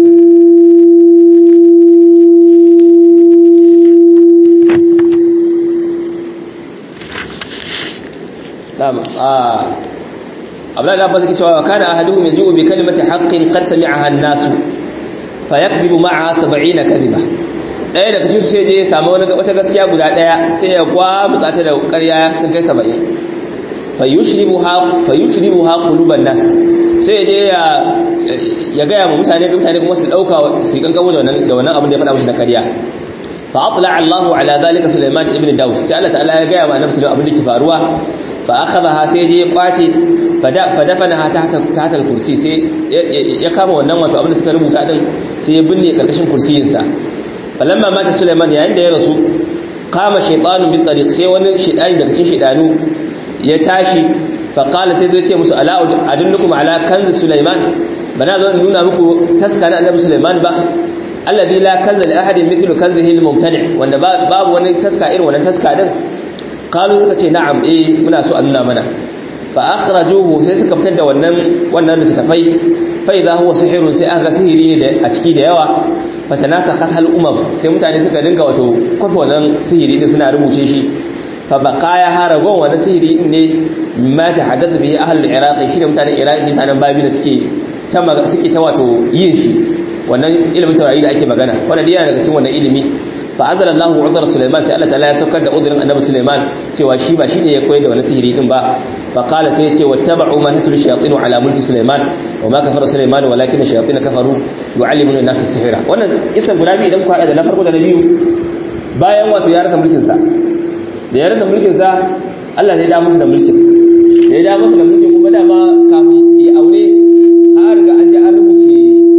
Abdullahi Abbas yake cewa kana ahaduhum yaji'u bi kalimati haqqin qad sami'aha an-nas fa yakdhibu ma'aha 70 kadhiba ɗaya daga cikin sai je ya samu wata gaskiya guda ɗaya sai ya gwamutsa ta da ƙarya sun kai 70 fayushribuha quluban nas sai je ya gaya ma mutane kuma su dauka su kankamo da wannan abin da ya faɗa musu na ƙarya fa atla Allahu ala zalika Sulaiman ibn Dawud sai Allah ta'ala ya gaya ma annabi Sulaiman abin da ke faruwa fa akhadha sai je ya kwace fa dafanaha tahta al-kursi sai ya kama wannan wato abin da suka rubuta din sai ya binne karkashin kursiyin sa falamma mata Sulaiman yayin da ya rasu kama shaytanu min tariq sai wani shaytani daga cikin shaydanu ya tashi fa qala sai zai ce musu ala adullukum ala kanz Sulaiman bana zo nuna muku taska na annabi Sulaiman ba alladhi la kanza li ahadin mithlu kanzihi al-mumtani wanda babu wani taska irin wannan taska din qalu suka ce na'am muna so a nuna mana fa akhrajuhu sai suka fitar da wannan littafai fa idha huwa sihrun sai aka sihiri ne a ciki da yawa fatanasakhat hal sai mutane suka dinga wato kwafa wannan sihiri din suna rubuce shi fa baqaya haragon wannan sihiri ne ma ta hadatha bihi ahlul iraq shi da mutanen iraq mutanen babila suke ta wato yin shi wannan ilimin taurari da ake magana wannan dai yana daga cikin wannan ilimi fa anzala Allahu udhra Sulaiman sai Allah ta'ala ya saukar da udhrin annabi Sulaiman cewa shi ba shine ya koyar da wannan sihiri din ba fa qala sai ya ce wattaba'u ma tatlu shayatin ala mulki Sulaiman wa ma kafara Sulaiman walakin shayatin kafaru yu'allimuna an-nasa as-sihra wannan isan guda biyu idan ku hada da na farko da na biyu bayan wato ya rasa mulkin sa da ya rasa mulkin sa Allah ya da musu da mulkin da ya da musu da mulkin kuma dama kafin ya aure har ga an ji an rubuce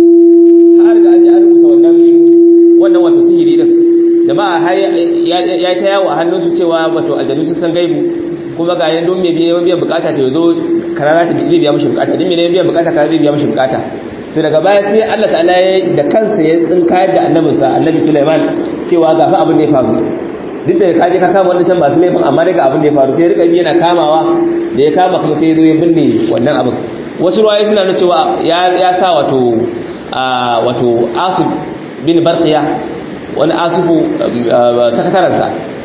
wannan wato sihiri din jama'a ya ta yawo a hannunsu cewa wato aljanu sun san gaibu kuma ga yan don me biyan bukata ta yazo karara ta biya mishi bukata din me ne biyan bukata kaza zai biya mishi bukata to daga baya sai Allah ta'ala da kansa ya tsinkayar da annabinsa annabi Sulaiman cewa ga fa abin da ya faru duk da kaje ka kama wannan can masu laifin amma daga abin da ya faru sai rika bi yana kamawa da ya kama kuma sai ya zo ya binne wannan abin wasu ruwaye suna nuna cewa ya sa wato Asif bin Barqiya wani Asifu sakataransa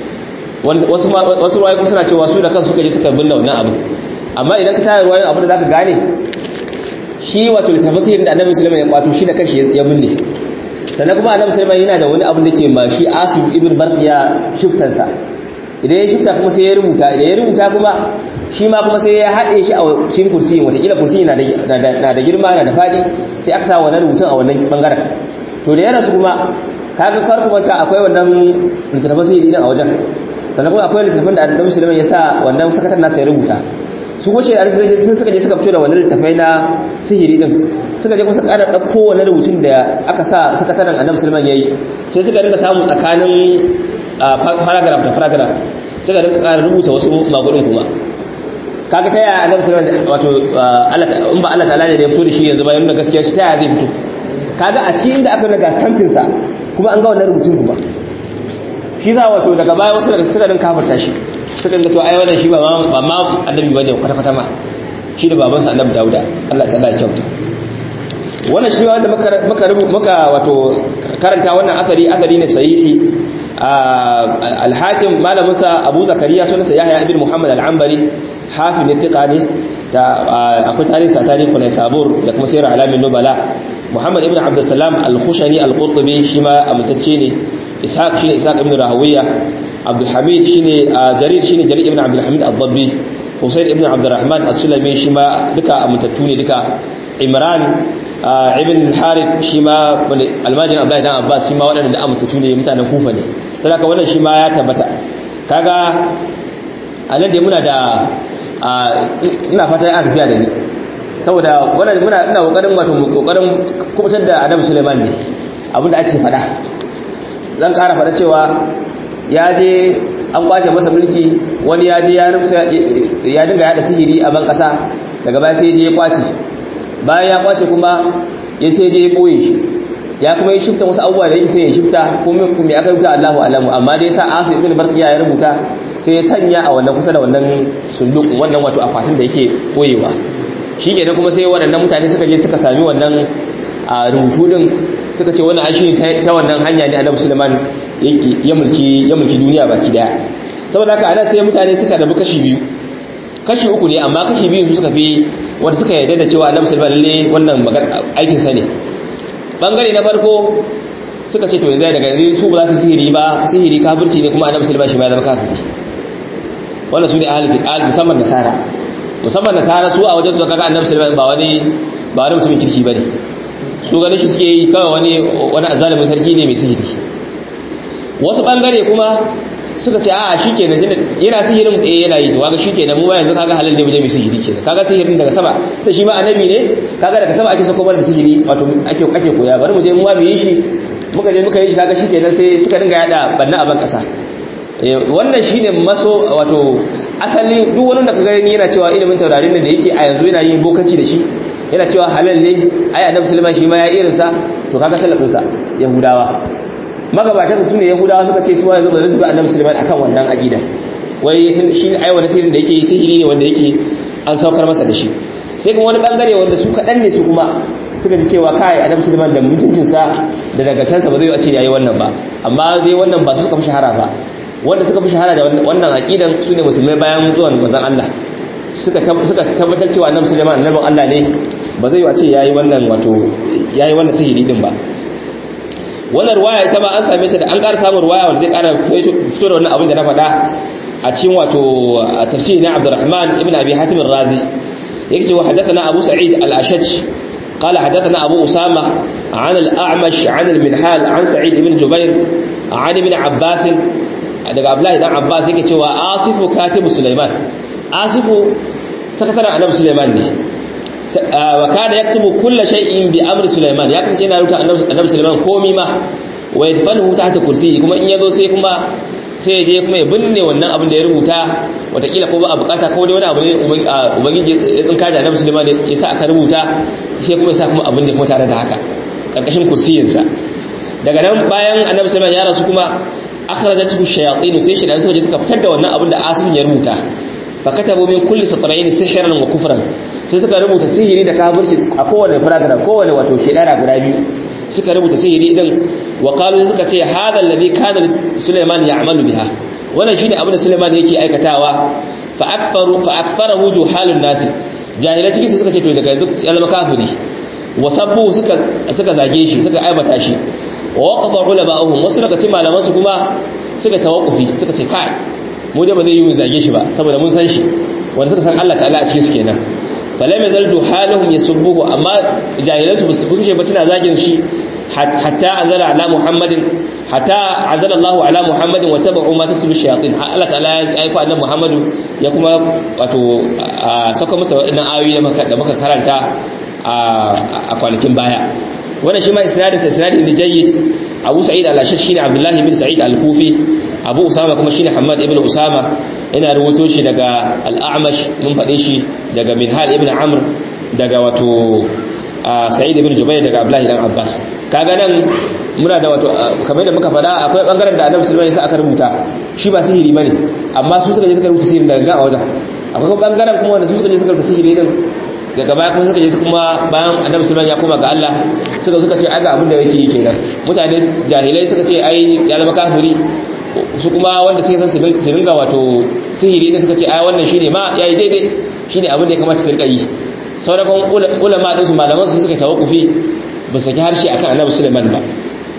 wasu ruwaye kuma suna cewa su da kansu suka je suka binne wannan abin amma idan ka tayar ruwayen abin da zaka gane shi wato littafin sihirin da annabi Sulaiman ya kwato shi da kanshi ya binne sannan kuma annabi Sulaiman yana da wani abin da ke ma shi Asif ibn Barqiya shiftansa idan ya shifta kuma sai ya rubuta idan ya rubuta kuma shi ma kuma sai ya haɗe shi a cikin kursiyin watakila kursiyin na da girma na da faɗi sai aka sa wannan rubutun a wannan ɓangaren to da ya rasu kuma kaga karkumanta akwai wannan littattafan sihiri din a wajen sannan kuma akwai littattafan da annabi Sulaiman ya sa wannan sakatan nasa ya rubuta su ko shedar sun suka je suka fito da wannan littattafai na sihiri din suka je kuma suka ƙara ɗauko wannan rubutun da aka sa sakataren annabi Sulaiman yayi sai suka dinga samu tsakanin paragraph da paragraph suka dinga ƙara rubuta wasu magudin kuma kaga ta yaya annabi Sulaiman wato Allah in ba Allah ta'ala ne da ya fito da shi yanzu ba yana gaskiya shi ta yaya zai fito kaga a cikin inda aka naga stampin sa kuma an ga wannan rubutun kuma shi za wato daga baya wasu daga suka din kafirta shi suka ga to ai wannan shi ba ma annabi bane kwata kwata ma shi da babansa annabi Dauda Allah ta'ala ya kyauta wannan shi wanda muka wato karanta wannan asali ne sahihi al-Hakim malaminsa Abu Zakariya sunansa Yahya ibn Muhammad al-Anbari hafi ne tiqani da akwai tarihi sa tarihi ne sabur da kuma sayar alamin nubala Muhammad ibn Abdussalam al-Khushani al-Qurtubi shi ma amintacce ne Ishaq shine Ishaq ibn Rahawiya Abdul Hamid shine Jarir ibn Abdul Hamid al-Dabbi Husayn ibn Abdurrahman as-Sulami shi ma duka amintattu ne duka Imran ibn al-Harith shi ma almajin Abdullah ibn Abbas shi ma waɗanda da amintattu ne mutanen Kufa ne saboda wannan shi ma ya tabbata kaga anan dai muna da ina fata ya tafiya da ni saboda wannan ina kokarin kubutar da Annabi Sulaiman ne abinda ake fada zan ƙara fada cewa ya je an kwace masa mulki wani ya je ya dinga yada sihiri a ban kasa daga baya sai je ya kwace bayan ya kwace kuma ya sai je ya boye shi ya kuma yi shifta wasu abubuwa da yake sai ya shifta kuma ya aka rubuta Allahu alamu amma dai sa Asif ibn Barqiya ya rubuta sai ya sanya a wannan kusa da wannan sunduk wannan wato akwatin da yake koyewa shi ke kuma sai waɗannan mutane suka je suka sami wannan a rubutu din suka ce wannan ashi ta wannan hanya ne Annabi Sulaiman ya mulki duniya baki daya saboda haka ana sai mutane suka rabu kashi biyu kashi uku ne amma kashi biyu su suka fi wanda suka yarda da cewa Annabi Sulaiman lalle wannan aikin sa ne bangare na farko suka ce to yanzu daga yanzu su ba za su sihiri ba sihiri kafirci ne kuma Annabi Sulaiman shi ma ya zama kafiri wannan su ne ahli musamman nasara su a wajen su kaga Annabi Sulaiman ba wani mutumin kirki bane su ganin shi suke yi kawai wani azalimin sarki ne mai sihiri wasu bangare kuma suka ce a shikenan yana sihirin yana yi to kaga shikenan mu ba yanzu kaga halal ne mu je mu sihiri kenan kaga sihirin daga sama da shi ma annabi ne kaga daga sama ake sako mana sihiri wato ake koya bari mu je mu ma mu yi shi muka je muka yi shi kaga shikenan sai suka dinga yada banna a ban kasa wannan shine maso wato asali duk wani da kaga yana cewa ilimin taurarin da yake a yanzu yana yin bokaci da shi yana cewa halal ne ai annabi Sulaiman shi ma ya irin sa to kaga salafin sa yahudawa magabatan su ne yahudawa suka ce su yanzu ba su bi annabi Sulaiman akan wannan aqida wai shi ai wani sirrin da yake sihiri ne wanda yake an saukar masa da shi sai kuma wani bangare wanda su kadan ne su kuma suka ji cewa kai annabi Sulaiman da mutuncin sa da dagatansa ba zai a ce yayi wannan ba amma dai wannan ba su suka fi shahara ba wanda suka fi shahara da wannan aqidan su ne musulmai bayan zuwan manzon Allah suka tabbatar cewa annabi Sulaiman annabin Allah ne ba zai wace yayi wannan wato yayi wannan sihiri din ba wannan ruwaya ita ba an same ta da an ƙara samun ruwaya wanda zai ƙara fito da wannan abin da na faɗa a cikin wato tafsiri na Abdurrahman ibn Abi Hatim ar-Razi yake cewa hadathana Abu Sa'id al-Ashaj قال حدثنا أبو أسامة عن الأعمش عن المنحال عن سعيد بن جبير عن ابن عباس daga Abdullahi dan Abbas yake cewa Asifu katibu Sulaiman Asifu sakataren annabi Sulaiman ne wa kana yaktubu kull shay'in bi amri Sulaiman ya kace yana rubuta annabi Sulaiman komai ma wa yadfanuhu tahta kursi kuma in yazo sai ya je kuma ya binne wannan abin da ya rubuta watakila ko ba a bukata ko dai wani abu ne ubangiji ya tsinka da annabi Sulaiman ya sa aka rubuta sai kuma ya sa kuma abin da kuma tare da haka karkashin kursiyinsa daga nan bayan annabi Sulaiman ya rasu kuma akhrajatu shayatin sai shi da suka je suka fitar da wannan abin da Asim ya rubuta fa katabu min kulli satrayn sihran wa kufran sai suka rubuta sihiri da kafirci a kowane paragraph kowane wato shedara guda biyu suka rubuta sihiri din wa qalu suka ce hadha alladhi kana Sulaiman ya'malu biha wannan shine abin da Sulaiman yake aikatawa fa akfaru juhalun nas jahilai cikin suka ce to daga yanzu ya zama kafiri wa sabbu suka zage shi suka aibata shi wa waqafa ulama'uhum wasu daga cikin malaman su kuma suka tawakkufi suka ce kai mu da ba zai yi mu zage shi ba saboda mun san shi wanda suka san Allah ta'ala a cikin su kenan falam yazal juhaluhum yasubbuhu amma jahilan su ba su kushe ba suna zagin shi hatta anzala ala muhammadin hatta anzala Allahu ala muhammadin wa tabu ma tatlu shayatin Allah ta'ala ya aika annabi Muhammadu ya kuma wato saka masa wadannan ayoyi da muka karanta a kwanakin baya wannan shi ma isnadin ne jayyid Abu Sa'id al-Ashaj shine Abdullah ibn Sa'id al-Kufi Abu Usama kuma shine Hammad ibn Usama ina rubuto shi daga al-A'mash mun fade shi daga Minhal ibn Amr daga wato Sa'id ibn Jubayr daga Abdullah ibn Abbas kaga nan muna da wato kamar da muka fada akwai bangaren da Annabi sallallahu alaihi wasallam aka rubuta shi ba sihiri bane amma su suka je suka rubuta sihiri daga a wajen akwai bangaren kuma wanda su suka je suka rubuta sihiri din daga baya kuma suka je su kuma bayan annabi sulaiman ya koma ga Allah suka ce aga abin da yake yi kenan mutane jahilai suka ce ai ya zama kafiri su kuma wanda suke san su ringa wato sihiri ne suka ce ai wannan shine ma yayi daidai shine abin da ya kamata su rinka yi sauran ulama din su malaman su suka tawakkufi ba saki harshe akan annabi sulaiman ba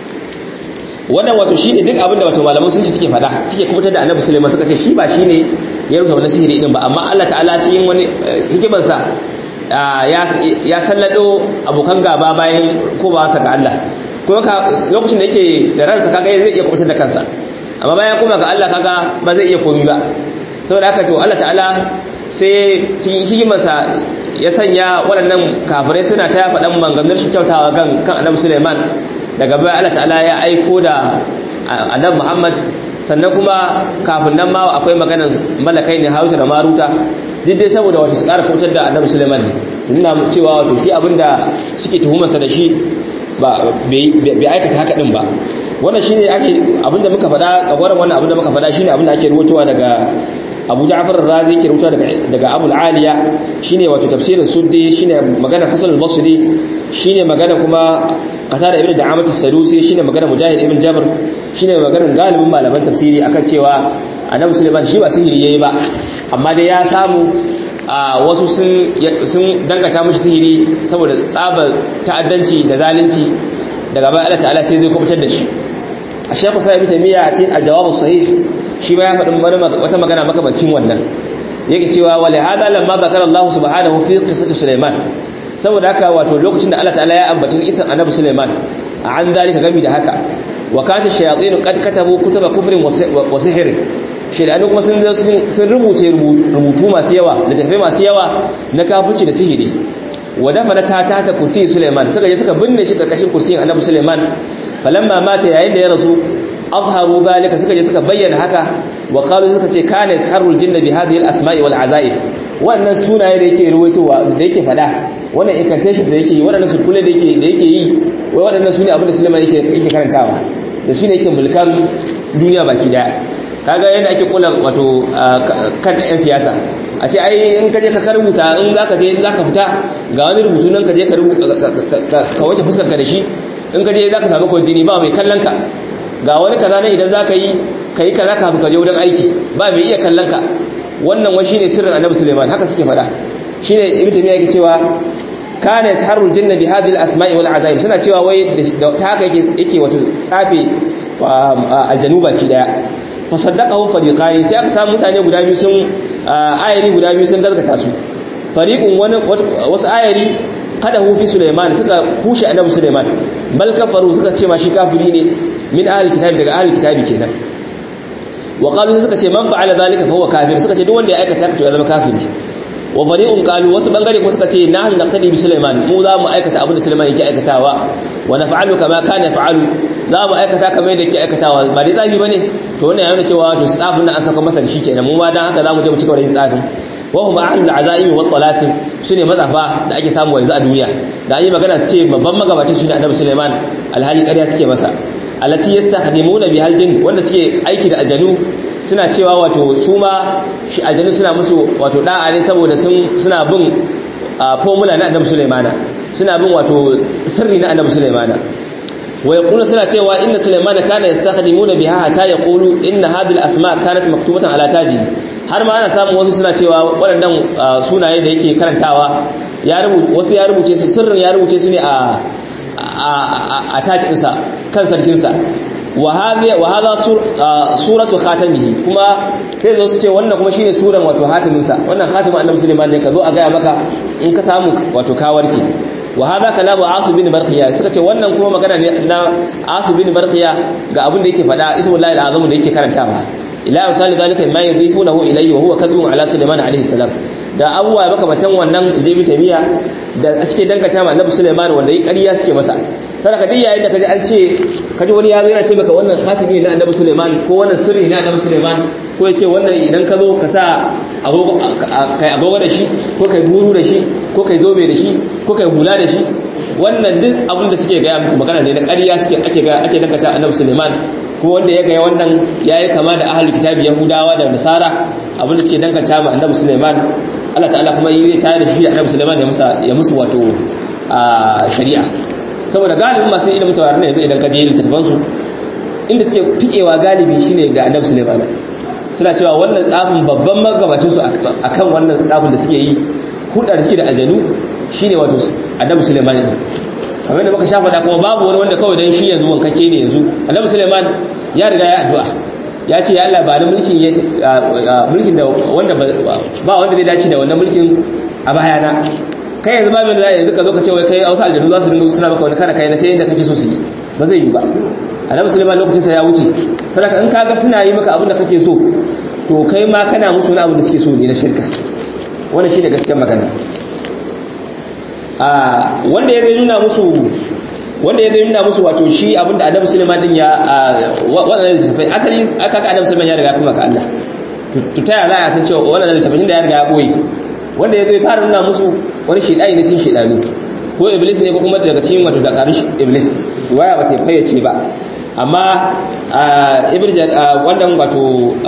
wannan wato shine duk abin da wato malaman sun ci suke fada suke kubutar da annabi sulaiman suka ce shi ba shine ya rubuta wannan sihiri din ba amma Allah ta'ala cikin wani hikimarsa ya sallado abokan gaba bayan ko ba sa ga Allah ko lokacin da yake da ransa kaga zai iya kubutar da kansa amma bayan kuma ga Allah kaga ba zai iya komi ba saboda haka to Allah ta'ala sai cikin hikimarsa ya sanya waɗannan kafirai suna ta faɗan maganganun shi kyautawa kan Annabi Sulaiman daga baya Allah ta'ala ya aiko da Annabi Muhammad sannan kuma kafin nan ma akwai maganar malakai ne Hausa da Maruta duk dai saboda wato su ƙara kautar da Annabi Sulaiman ne su nuna cewa wato shi abinda suke tuhumarsa da shi ba bai aikata haka din ba wannan shine ake abinda muka faɗa tsagwaron wannan abinda muka faɗa shine abinda ake rubutuwa daga Abu Ja'far ar-Razi ke rubuta daga Abu al-Aliya shine wato tafsirin Suddi shine magana Hasan al-Basri shine magana kuma Qatada ibn Da'amat as-Sadusi shine magana Mujahid ibn Jabr shine magana galibin malaman tafsiri akan cewa Annabi Sulaiman shi ba sihiri yayi ba amma dai ya samu wasu sun dangata mishi sihiri saboda tsabar ta'addanci da zalunci daga bayan Allah ta'ala sai zai kubutar da shi a Sheikh Sa'id ibn Taymiyyah a cikin al-Jawab as-Sahih shi ma ya faɗi wata magana makamancin wannan yake cewa wali hada lamma zakara Allah subhanahu fi qissati Sulaiman saboda haka wato lokacin da Allah ta'ala ya ambaci kisan Annabi Sulaiman an zalika gami da haka wa kana shayatin qad katabu kutuba kufrin wa sihr shaytanu kuma sun rubutu masu yawa littafai masu yawa na kafirci da sihiri wa dafana ta kursi Sulaiman suka je suka binne shi karkashin kursiyin Annabi Sulaiman falamma mata yayin da ya rasu azharu zalika suka je suka bayyana haka wa qalu suka ce kana yasharul jinna bi hadhihi al-asma'i wal azaib wannan sunaye da yake ruwaitowa da yake fada wannan incantations da yake yi wannan sulkule da yake yi wai wadannan sune abin da Sulaiman yake karantawa da shine yake mulkan duniya baki daya kaga yadda ake kula wato kan ɗan siyasa a ce ai in kaje ka rubuta in zaka fita ga wani rubutu nan kaje ka rubuta ka wace fuskar ka da shi in kaje zaka samu kwantini ba mai kallon ka ga wani kaza ne idan zaka yi kai kaza kafin ka je wurin aiki ba mai iya kallon ka wannan wani shine sirrin Annabi Sulaiman haka suke fada shine Ibn Taymiyyah yake cewa kana yasharul jinna bi hadhihi al-asma'i wal azaib suna cewa wai ta haka yake wato tsafe aljanuba ki daya fa saddaqahu fariqani sai aka samu mutane guda biyu sun ayari guda biyu sun gaskata su fariqun wasu ayari kada hu fi Sulaiman suka kushe Annabi Sulaiman bal kafaru suka ce ma shi kafiri ne min ahli kitabi daga ahli kitabi kenan wa qalu suka ce man fa'ala zalika fa huwa kafir suka ce duk wanda ya aikata haka to ya zama kafiri wa fariqun qalu wasu bangare ko suka ce nahnu naqtadi bi Sulaiman mu za mu aikata abin da Sulaiman yake aikatawa wa naf'alu kama kana yaf'alu za mu aikata kamar yadda yake aikatawa ba dai tsafi bane to wannan ya nuna cewa to tsafin nan an saka masa da shi kenan mu ma dan haka za mu je mu cigaba da yin tsafi wa hum ahlul azaimi wat talasim sune mazafa da ake samu yanzu a duniya da an yi magana su ce babban magabacin shi ne Annabi Sulaiman alhali ƙarya suke masa allati yastakhdimuna bihal jinn wanda suke aiki da aljanu suna cewa wato su ma shi aljanu suna musu wato da'a ne saboda suna bin formula na Annabi Sulaimana suna bin wato sirri na Annabi Sulaimana wa yaqulu suna cewa inna Sulaimana kana yastakhdimuna biha hatta yaqulu inna hadhihi al-asma kanat maktubatan ala taji har ma ana samu wasu suna cewa waɗannan sunaye da yake karantawa wasu ya rubuce su sirrin ya rubuce su ne a tajinsa kan sarkinsa wa hadha suratu khatamihi kuma sai zo su ce wannan kuma shine suran wato hatiminsa wannan hatimin Annabi Sulaiman ne ka zo a gaya maka in ka samu wato kawarki wa hadha kalamu Asu bin Barqiya suka ce wannan kuma magana ne na Asu bin Barqiya ga abin da yake faɗa ismullahi al-azam da yake karantawa ila misali zalika ma yadhifunahu ilayhi wa huwa kadhibun ala Sulaiman alayhi salam da abubuwa ya makamantan wannan Ibn Taymiyyah da suke dangata ma Annabi Sulaiman wanda yi ƙarya suke masa kada ka dai yayin da kaji an ce kaji wani yazo yana ce maka wannan khatimi na Annabi Sulaiman ko wannan sirri na Annabi Sulaiman ko ya ce wannan idan ka zo ka sa kai agogo da shi ko kai buru da shi ko kai zobe da shi ko kai hula da shi wannan duk abin da suke gaya muku magana ne na ƙarya suke ake dangata Annabi Sulaiman kuma wanda ya gaya wannan yayi kama da ahli kitabi Yahudawa da Nasara abin da suke danganta ma Annabi Sulaiman Allah ta'ala kuma yi tare da shi Annabi Sulaiman ya musu wato shari'a saboda galibin masu ilimin tawarin yanzu idan ka je littattafan su inda suke tikewa galibi shine ga Annabi Sulaiman suna cewa wannan tsafin babban magabacin su akan wannan tsafin da suke yi hudar suke da aljanu shine wato Annabi Sulaiman ne kamar da muka shafa da kuma babu wani wanda kawai dan shi yanzu wankake ne yanzu Annabi Sulaiman ya riga ya addu'a ya ce ya Allah ba da mulkin da wanda ba wanda zai dace da wannan mulkin a bayana kai yanzu ba mai da yanzu ka zo ka ce wai kai wasu aljanu za su rinka suna maka wani kana kai na sai yadda kake so su yi ba zai yi ba Annabi Sulaiman lokacin sa ya wuce saboda in kaga suna yi maka abin da kake so to kai ma kana musu wani abu da suke so ne na shirka wannan shine gaskiyar magana wanda ya nuna musu wato shi abinda Annabi Sulaiman din ya wannan tafai asali aka ka Annabi Sulaiman ya riga kuma ka Allah to ta za a san cewa wannan tafai da ya riga ya boye wanda ya zo ya fara nuna musu wani shedani ne cikin shedani ko iblis ne ko kuma daga cikin wato da karin iblis waya ba ta fayyace ba amma wannan wato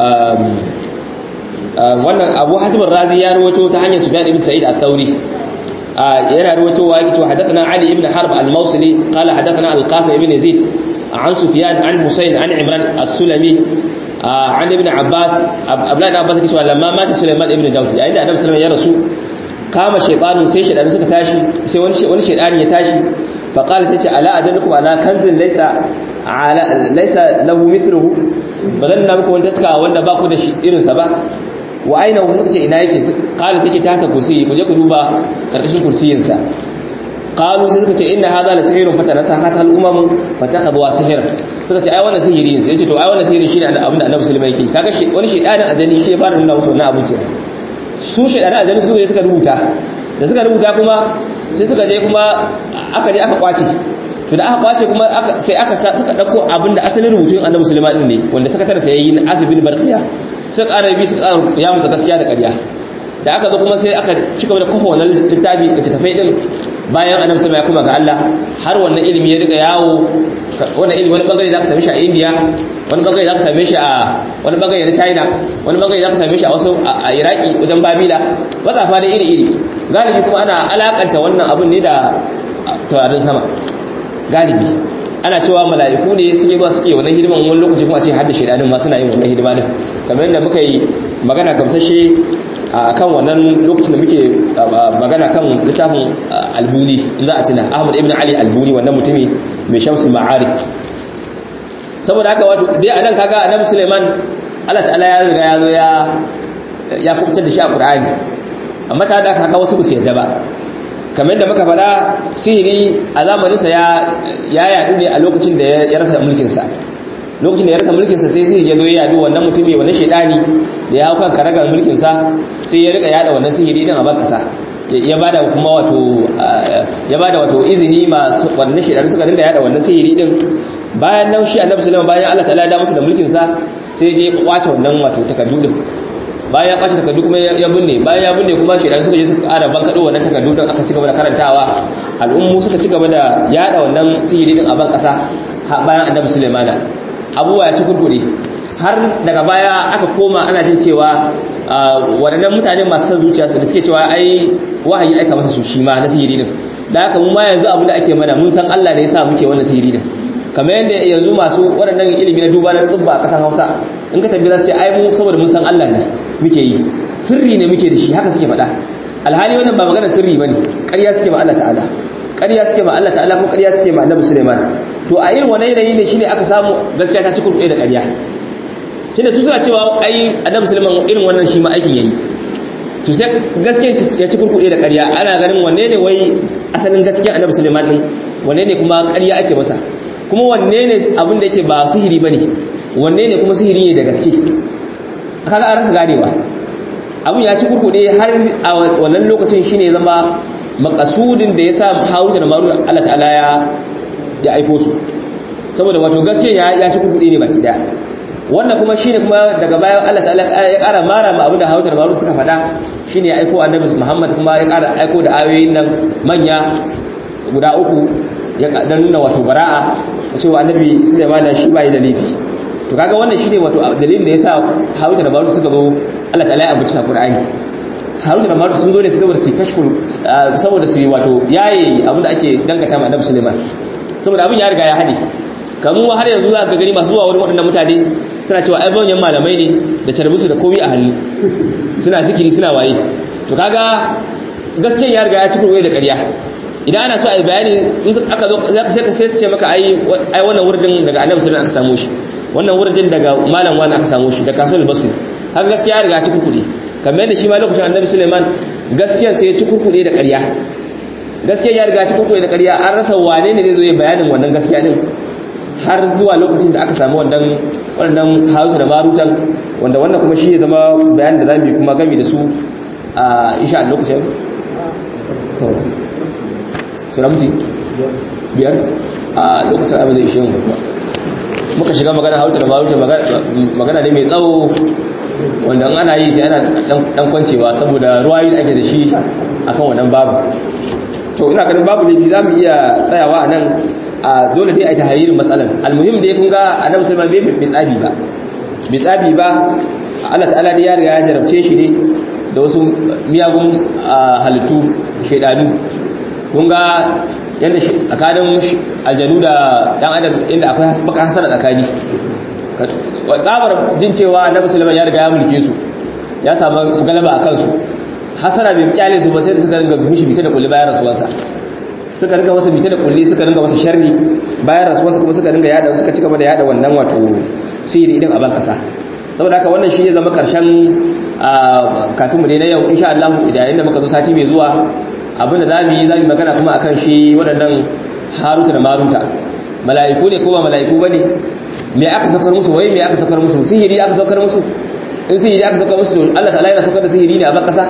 wannan Abu Hatim ar-Razi ya rawaito ta hanyar Sufyan ibn Sa'id al-Thawri yana rawaitowa yake to hadathana Ali ibn Harb al-Mawsili qala hadathana al-Qasim ibn Yazid an Sufyan an Husayn an Imran as-Sulami an ibn Abbas Abdullah ibn Abbas yake cewa lamma mata Sulaiman ibn Dawud yayin da Annabi Sulaiman ya rasu kama shaytanu sai shaytanu suka tashi sai wani shaytani ya tashi fa qala sai ce ala adallukum ala kanzin laysa lahu mithluhu bazan na muku wanda suka wanda ba ku da shi irin sa ba wa aina wasu suka ce ina yake qala sai ce ta kursi ku je ku duba karkashin kursiyin sa qalu sai suka ce inna hadha la sihrun fatanasa hatta al-umam fatakhadhu sihran suka ce ai wannan sihiri ne yace to ai wannan sihiri shine abin da Annabi Sulaiman yake kaga shi wani shedanin ajani shi ya fara nuna musu wannan abin kenan su shedanin ajani su ne suka rubuta da suka rubuta kuma sai suka je kuma aka je aka kwace to da aka kwace kuma sai suka dauko abinda asalin rubutun Annabi Sulaiman din ne wanda suka tara sai yin Azib bin Barqiya suka ƙara bi suka ya mutu gaskiya da ƙarya da aka zo kuma sai aka cika da kofa wannan littafi da tafai din bayan Annabi Sulaiman ya kuma ga Allah har wannan ilimi ya riga yawo wannan ilimi wani bangare zaka same shi a India wani bangare zaka same shi a wani bangare na China wani bangare zaka same shi a wasu a Iraki wajen Babila wazafa da iri galibi kuma ana alakanta wannan abun ne da tawarin sama galibi ana cewa mala'iku ne suke zuwa suke wannan hidiman wani lokaci kuma a ce hadda shedanin ma suna yin wannan hidima din kamar yadda muka yi magana gamsashe akan wannan lokacin da muke magana kan littafin albuni za a tuna Ahmad ibn Ali albuni wannan mutumi mai shamsul ma'arif saboda haka wato dai anan kaga Annabi Sulaiman Allah ta'ala ya riga ya zo ya kubutar da shi a Qur'ani amma ta da kaga wasu ba su yarda ba kamar yadda muka faɗa sihiri a zamaninsa ya yaɗu ne a lokacin da ya rasa mulkinsa lokacin da ya rasa mulkinsa sai sihiri ya zo ya yaɗu wannan mutumi wannan shaidani da ya hau kan karagar mulkinsa sai ya rika yaɗa wannan sihiri din a ban kasa ya bada kuma wato izini masu wannan shaidani suka dinga yaɗa wannan sihiri din bayan nan shi Annabi Sulaiman bayan Allah ta'ala ya da masa da mulkinsa sai ya je kwace wannan wato takardu din bayan ya kwace takardu kuma ya binne bayan ya binne kuma shedan suka je suka ƙara bankado wannan takardu don aka cigaba da karantawa al'ummu suka cigaba da yada wannan sihiri din a ban kasa bayan Annabi Sulaiman abubuwa ya ci kurkure har daga baya aka koma ana jin cewa waɗannan mutane masu san zuciya su da suke cewa ai wahayi aika masa su shi ma na sihiri din da haka mu ma yanzu abin da ake mana mun san Allah ne ya sa muke wannan sihiri din kamar yadda yanzu masu waɗannan ilimi na duba na tsubba a ƙasar Hausa in ka tabbata sai ai mu saboda mun san Allah ne muke yi sirri ne muke da shi haka suke faɗa alhali wannan ba magana sirri bane ƙarya suke ma Allah ta'ala ƙarya suke ma Allah ta'ala kuma ƙarya suke ma Annabi Sulaiman to a irin wannan yanayi ne shine aka samu gaskiya ta ci kurkuɗe da ƙarya tunda su suna cewa ai Annabi Sulaiman irin wannan shi ma aikin yayi to sai gaskiya ya ci kurkuɗe da ƙarya ana ganin wanne ne wai asalin gaskiya Annabi Sulaiman din wanne ne kuma ƙarya ake masa kuma wanne ne abin da yake ba sihiri bane wanne ne kuma sihiri ne da gaske kaga an rasa ganewa abin ya ci kurkuɗe har a wannan lokacin shine zama makasudin da yasa Harut da Marut Allah ta'ala ya aiko su saboda wato gaskiya ya ci kurkuɗe ne baki daya wannan kuma shine kuma daga bayan Allah ta'ala ya ƙara mara ma abin da Harut da Marut suka faɗa shine ya aiko Annabi Muhammad kuma ya ƙara aiko da ayoyin nan manya guda uku ya dan nuna wato bara'a cewa Annabi Sulaiman shi bai da laifi to kaga wannan shine wato dalilin da yasa Harut da Marut suka zo Allah ta'ala ya ambaci Qur'ani Harut da Marut sun zo ne saboda su kashfu saboda su wato yayi abinda ake dangata ma Annabi Sulaiman saboda abin ya riga ya hade kamun har yanzu za ka gani masu zuwa wurin waɗannan mutane suna cewa ai banyan malamai ne da carbisu da komai a hannu suna zikiri suna waye to kaga gaskiyar ya riga ya ci kurwe da ƙarya idan ana so a yi bayani in aka zo sai ka sai su ce maka ai wannan wurdin daga Annabi Sulaiman aka samu shi wannan wurdin daga malam wani aka samu shi da Kasul Basri haka gaskiya ya riga ya ci kurkuɗe kamar yadda shi ma lokacin Annabi Sulaiman gaskiyar sai ya ci kurkuɗe da ƙarya gaskiyar ya riga ya ci kurkuɗe da ƙarya an rasa wane ne zai zo ya bayanin wannan gaskiya din har zuwa lokacin da aka samu wannan Harut da Marutan wanda wannan kuma shi ya zama bayanin da zamu yi kuma gami da su a insha Allah lokacin suramti biyar a lokacin abin da ishe mu muka shiga magana Harut da Marutan magana ne mai tsawo wanda ana yi sai ana dan kwancewa saboda ruwayi da ake da shi akan wannan babu to ina ganin babu ne za mu iya tsayawa a nan a dole dai a tahririn matsalan almuhim dai kun ga Annabi Sulaiman bai tsabi ba Allah ta'ala dai ya riga ya jarabce shi ne da wasu miyagun halittu shedanu kun ga yanda tsakanin aljanu da dan adam inda akwai baka hasara tsakani tsabar jin cewa Annabi Sulaiman ya riga ya mulke su ya samu galaba akan su hasara bai kyale su ba sai da suka ringa mishi bita da kulli bayan rasuwarsa suka ringa masa bita da kulli suka ringa masa sharri bayan rasuwarsa kuma suka ringa yada suka cigaba da yada wannan wato sihiri idan a ban kasa saboda haka wannan shi ne zama karshen katunmu dai na yau insha Allah idan da muka zo sati mai zuwa abinda zamu yi magana kuma akan shi waɗannan Haruta da Maruta mala'iku ne ko ba mala'iku bane me aka saukar musu wai me aka saukar musu sihiri aka saukar musu in sihiri aka saukar musu Allah ta'ala yana saukar da sihiri ne a ban kasa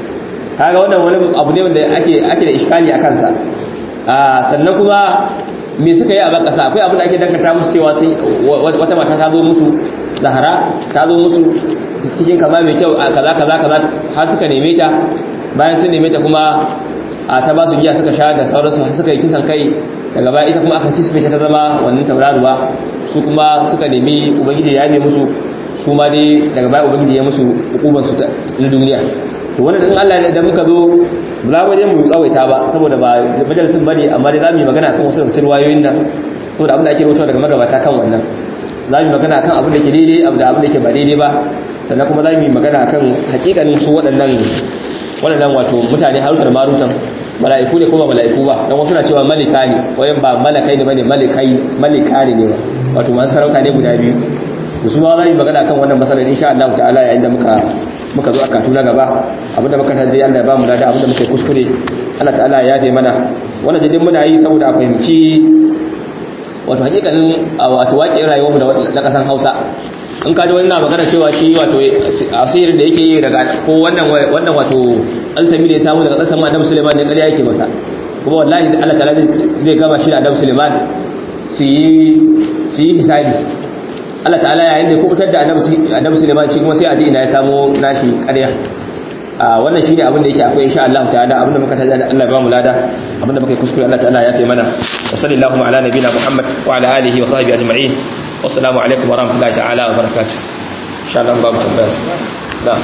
kaga wannan wani abu ne wanda ake da iskali a kansa sannan kuma me suka yi a ban kasa akwai abin da ake danganta musu cewa sun wata mata ta zo musu Zahara ta zo musu cikin kama mai kyau kaza har suka neme ta bayan sun neme ta kuma ta ba su giya suka sha da sauransu suka yi kisan kai daga baya ita kuma aka kisfe ta zama wannan tauraruwa su kuma suka nemi ubangiji ya yi musu su ma dai daga baya ubangiji ya musu hukumar su na duniya to wannan in Allah ya da muka zo ba waje mu tsawaita ba saboda ba majalisin bane amma dai zamu yi magana kan wasu daga cikin ruwayoyin nan saboda abin da ake rawaito daga magabata kan wannan zamu yi magana kan abin da ke daidai abin da ke ba daidai ba sannan kuma zamu yi magana kan hakikanin su waɗannan wato mutane harutar marutan mala'iku ne kuma mala'iku ba dan wasu na cewa malika ne wayan ba malakai ne bane malika ne ba wato masu sarauta ne guda biyu to su ma za mu magana kan wannan masalar insha Allah ta'ala yayin da muka zo a katu na gaba abinda muka tande Allah ya ba mu lada abinda muka yi kuskure Allah ta'ala ya yafe mana wannan jidin muna yi saboda a fahimci wato hakikanin wato waƙe rayuwar mu da kasan Hausa in ka ji wani na magana cewa shi wato asirin da yake yi daga ko wannan wato alsami da ya samu daga kasan Annabi Sulaiman ne ƙarya yake masa kuma wallahi Allah ta'ala zai gama shi da Annabi Sulaiman su yi hisabi Allah ta'ala yayin da ya kubutar da Annabi Sulaiman shi kuma sai a ji ina ya samu nashi ƙarya wannan shine abin da yake akwai insha Allah ta'ala abin da muka tada Allah ya ba mu lada abin da muka yi kuskure Allah ta'ala ya tayi mana wa sallallahu ala nabiyina Muhammad wa ala alihi wa sahbihi ajma'in wa assalamu alaikum wa rahmatullahi ta'ala wa barakatuh insha Allah babu tambaya su da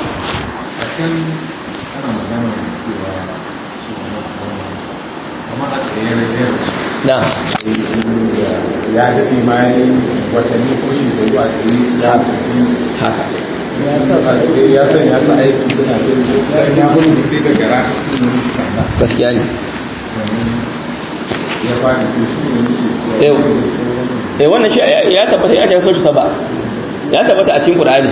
na ya dafi mai watanni ko shi da zuwa haka ya san ya sa aiki suna sai ya gudu sai ga gara sun sanda gaskiya ne ya fadi shi wannan shi ya tabbata ya ce sauci saba ya tabbata a cikin Qur'ani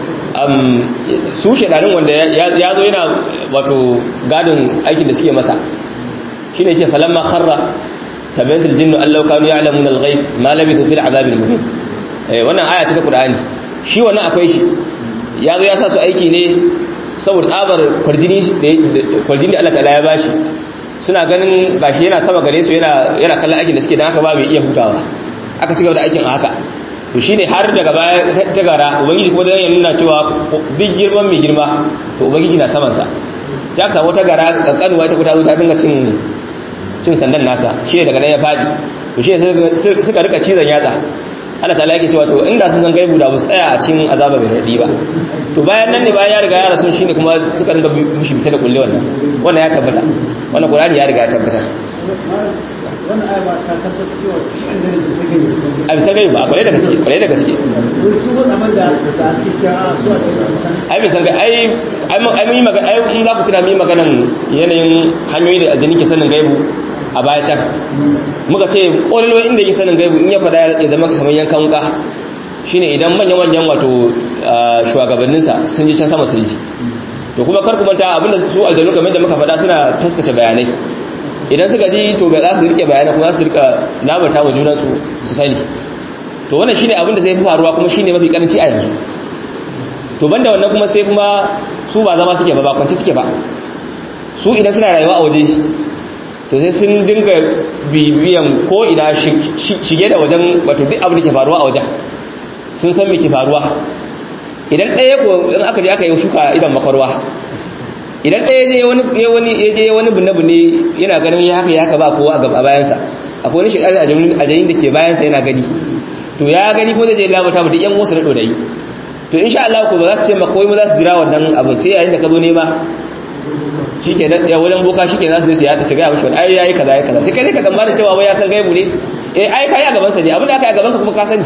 su shedanin wanda ya zo yana wato gadin aikin da suke masa shine yace falamma kharra tabayatul jinnu allau kanu ya'lamuna al-ghaib ma labithu fil 'adhabil muhin wannan aya ce ta Qur'ani shi wannan akwai shi ya zo ya sa su aiki ne saboda tsabar kwarjini da Allah ta'ala ya bashi suna ganin gashi yana sama gare su yana kallon aikin da suke dan haka ba bai iya hutawa aka ci gaba da aikin a haka to shine har daga baya ta gara ubangiji kuma dan ya nuna cewa duk girman mai girma to ubangiji na saman sa sai aka samu ta gara kankanuwa ta kuta ta dinga cin sandan nasa shi daga nan ya fadi to shi suka rika cizon yatsa Allah ta'ala yake cewa to inda sun san gaibu da ba su tsaya a cikin azaba mai radi ba to bayan nan ne bayan ya riga ya rasu shine kuma suka ringa mushi bita da kulle wannan ya tabbata wannan Qur'ani ya riga ya tabbatar wannan ayaba ta tabbata cewa shi annabi da sake a bisa gaibu ba kwarai da gaske su wannan da ake cewa su a ai bisa ga ai mun yi magana ai in za ku tuna mun yi maganan yanayin hanyoyi da aljini ke sanin gaibu a baya can muka ce ƙololo inda yake sanin gaibu in ya fada ya zama kamar yankan wuka shine idan manyan wato shugabanninsa sun ji can sama sun ji to kuma kar ku manta abinda su aljanu kamar da muka fada suna taskace bayanai idan suka ji to ba za su rike bayanai kuma za su rika labarta wa junansu su sani to wannan shine abinda zai fi faruwa kuma shine mafi karanci a yanzu to banda wannan kuma sai kuma su ba zama suke ba kwanci suke ba su idan suna rayuwa a waje to sai sun dinga bibiyan ko ina shige da wajen wato duk abin da ke faruwa a wajen sun san me ke faruwa idan ɗaya ko in aka je aka yi shuka idan makarwa idan ɗaya je wani binne-binne yana ganin ya haka ba kowa a bayansa akwai wani shigar ajayin da ke bayansa yana gani to ya gani ko zai je lamata mu duk yan wasu na ɗorayi to insha Allah ko ba za su ce makawai ba za su jira wannan abin sai yayin da ka zo nema shi ke ya wajen boka shi ke za su zai su gaya mashi wani ai yayi kaza ya kaza sai kai ka tsammanin cewa wai ya san gaibu ne ai kai a gabansa ne abin da aka yi a gabanka kuma ka sani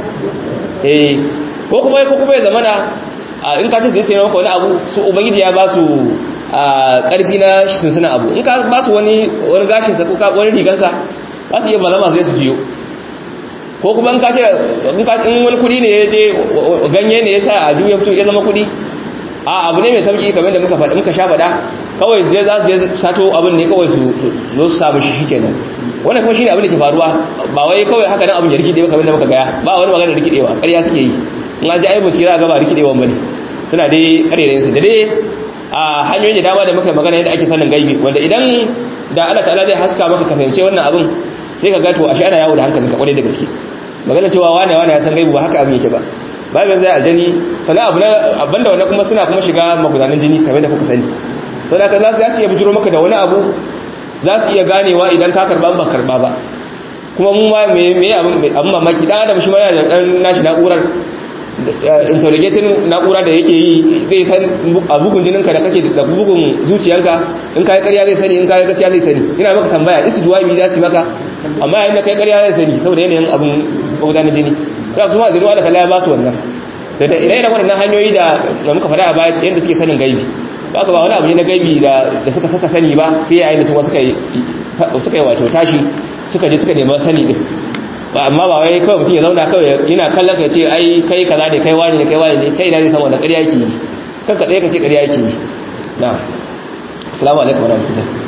ko kuma ya zamana in ka ce sai maka wani abu su ubangiji ya ba su karfi na sinsina abu in ka ba su wani gashin sa ko wani rigansa ba su iya balama zai su jiyo ko kuma in ka ce in wani kudi ne ya je ganye ne ya sa a juya fito ya zama kudi abu ne mai sauki kamar da muka sha faɗa kawai su za su je sato abin ne kawai su zo su samu shi kenan wannan kuma shine abin da ke faruwa ba wai kawai haka nan abin ya rikide kamar da muka gaya ba wani magana rikidewa ƙarya suke yi in an ji ayi bincike za a ga ba rikidewa bane suna dai ƙarerayen su da dai a hanyoyin da dama da muka magana yadda ake sanin gaibi wanda idan da Allah ta'ala zai haska maka ka fahimce wannan abin sai ka ga to ashe ana yawo da hankalinka kwarai da gaske magana cewa wane ya san gaibu ba haka abin yake ba babin zai aljani sana abu na abinda wannan kuma suna kuma shiga magudanan jini kamar da kuka sani saboda ka za su iya bujiro maka da wani abu za su iya ganewa idan ka karba ba karba ba kuma mun ma me abin mamaki dan adam shi ma yana da dan nashi na'urar interrogating na'ura da yake yi zai san a bugun jininka da kake da bugun zuciyanka in kai ƙarya zai sani in kai gaskiya zai sani ina maka tambaya istijwabi za su maka amma yayin da kai ƙarya zai sani saboda yanayin abin magudanan jini za su ma da ruwa da kala ya ba su wannan da ire-iren waɗannan hanyoyi da muka faɗa a baya yadda suke sanin gaibi ba ka ba wani abu ne na gaibi da suka sani ba sai yayin da su suka yi wato tashi suka je suka neman sani din ba amma ba wai kawai mutum ya zauna kawai yana kallon ka ce ai kai kaza ne kai wani ne kai wani ne kai ina zai san wannan ƙarya yake yi kanka tsaye ka ce ƙarya yake yi na'am assalamu alaikum warahmatullahi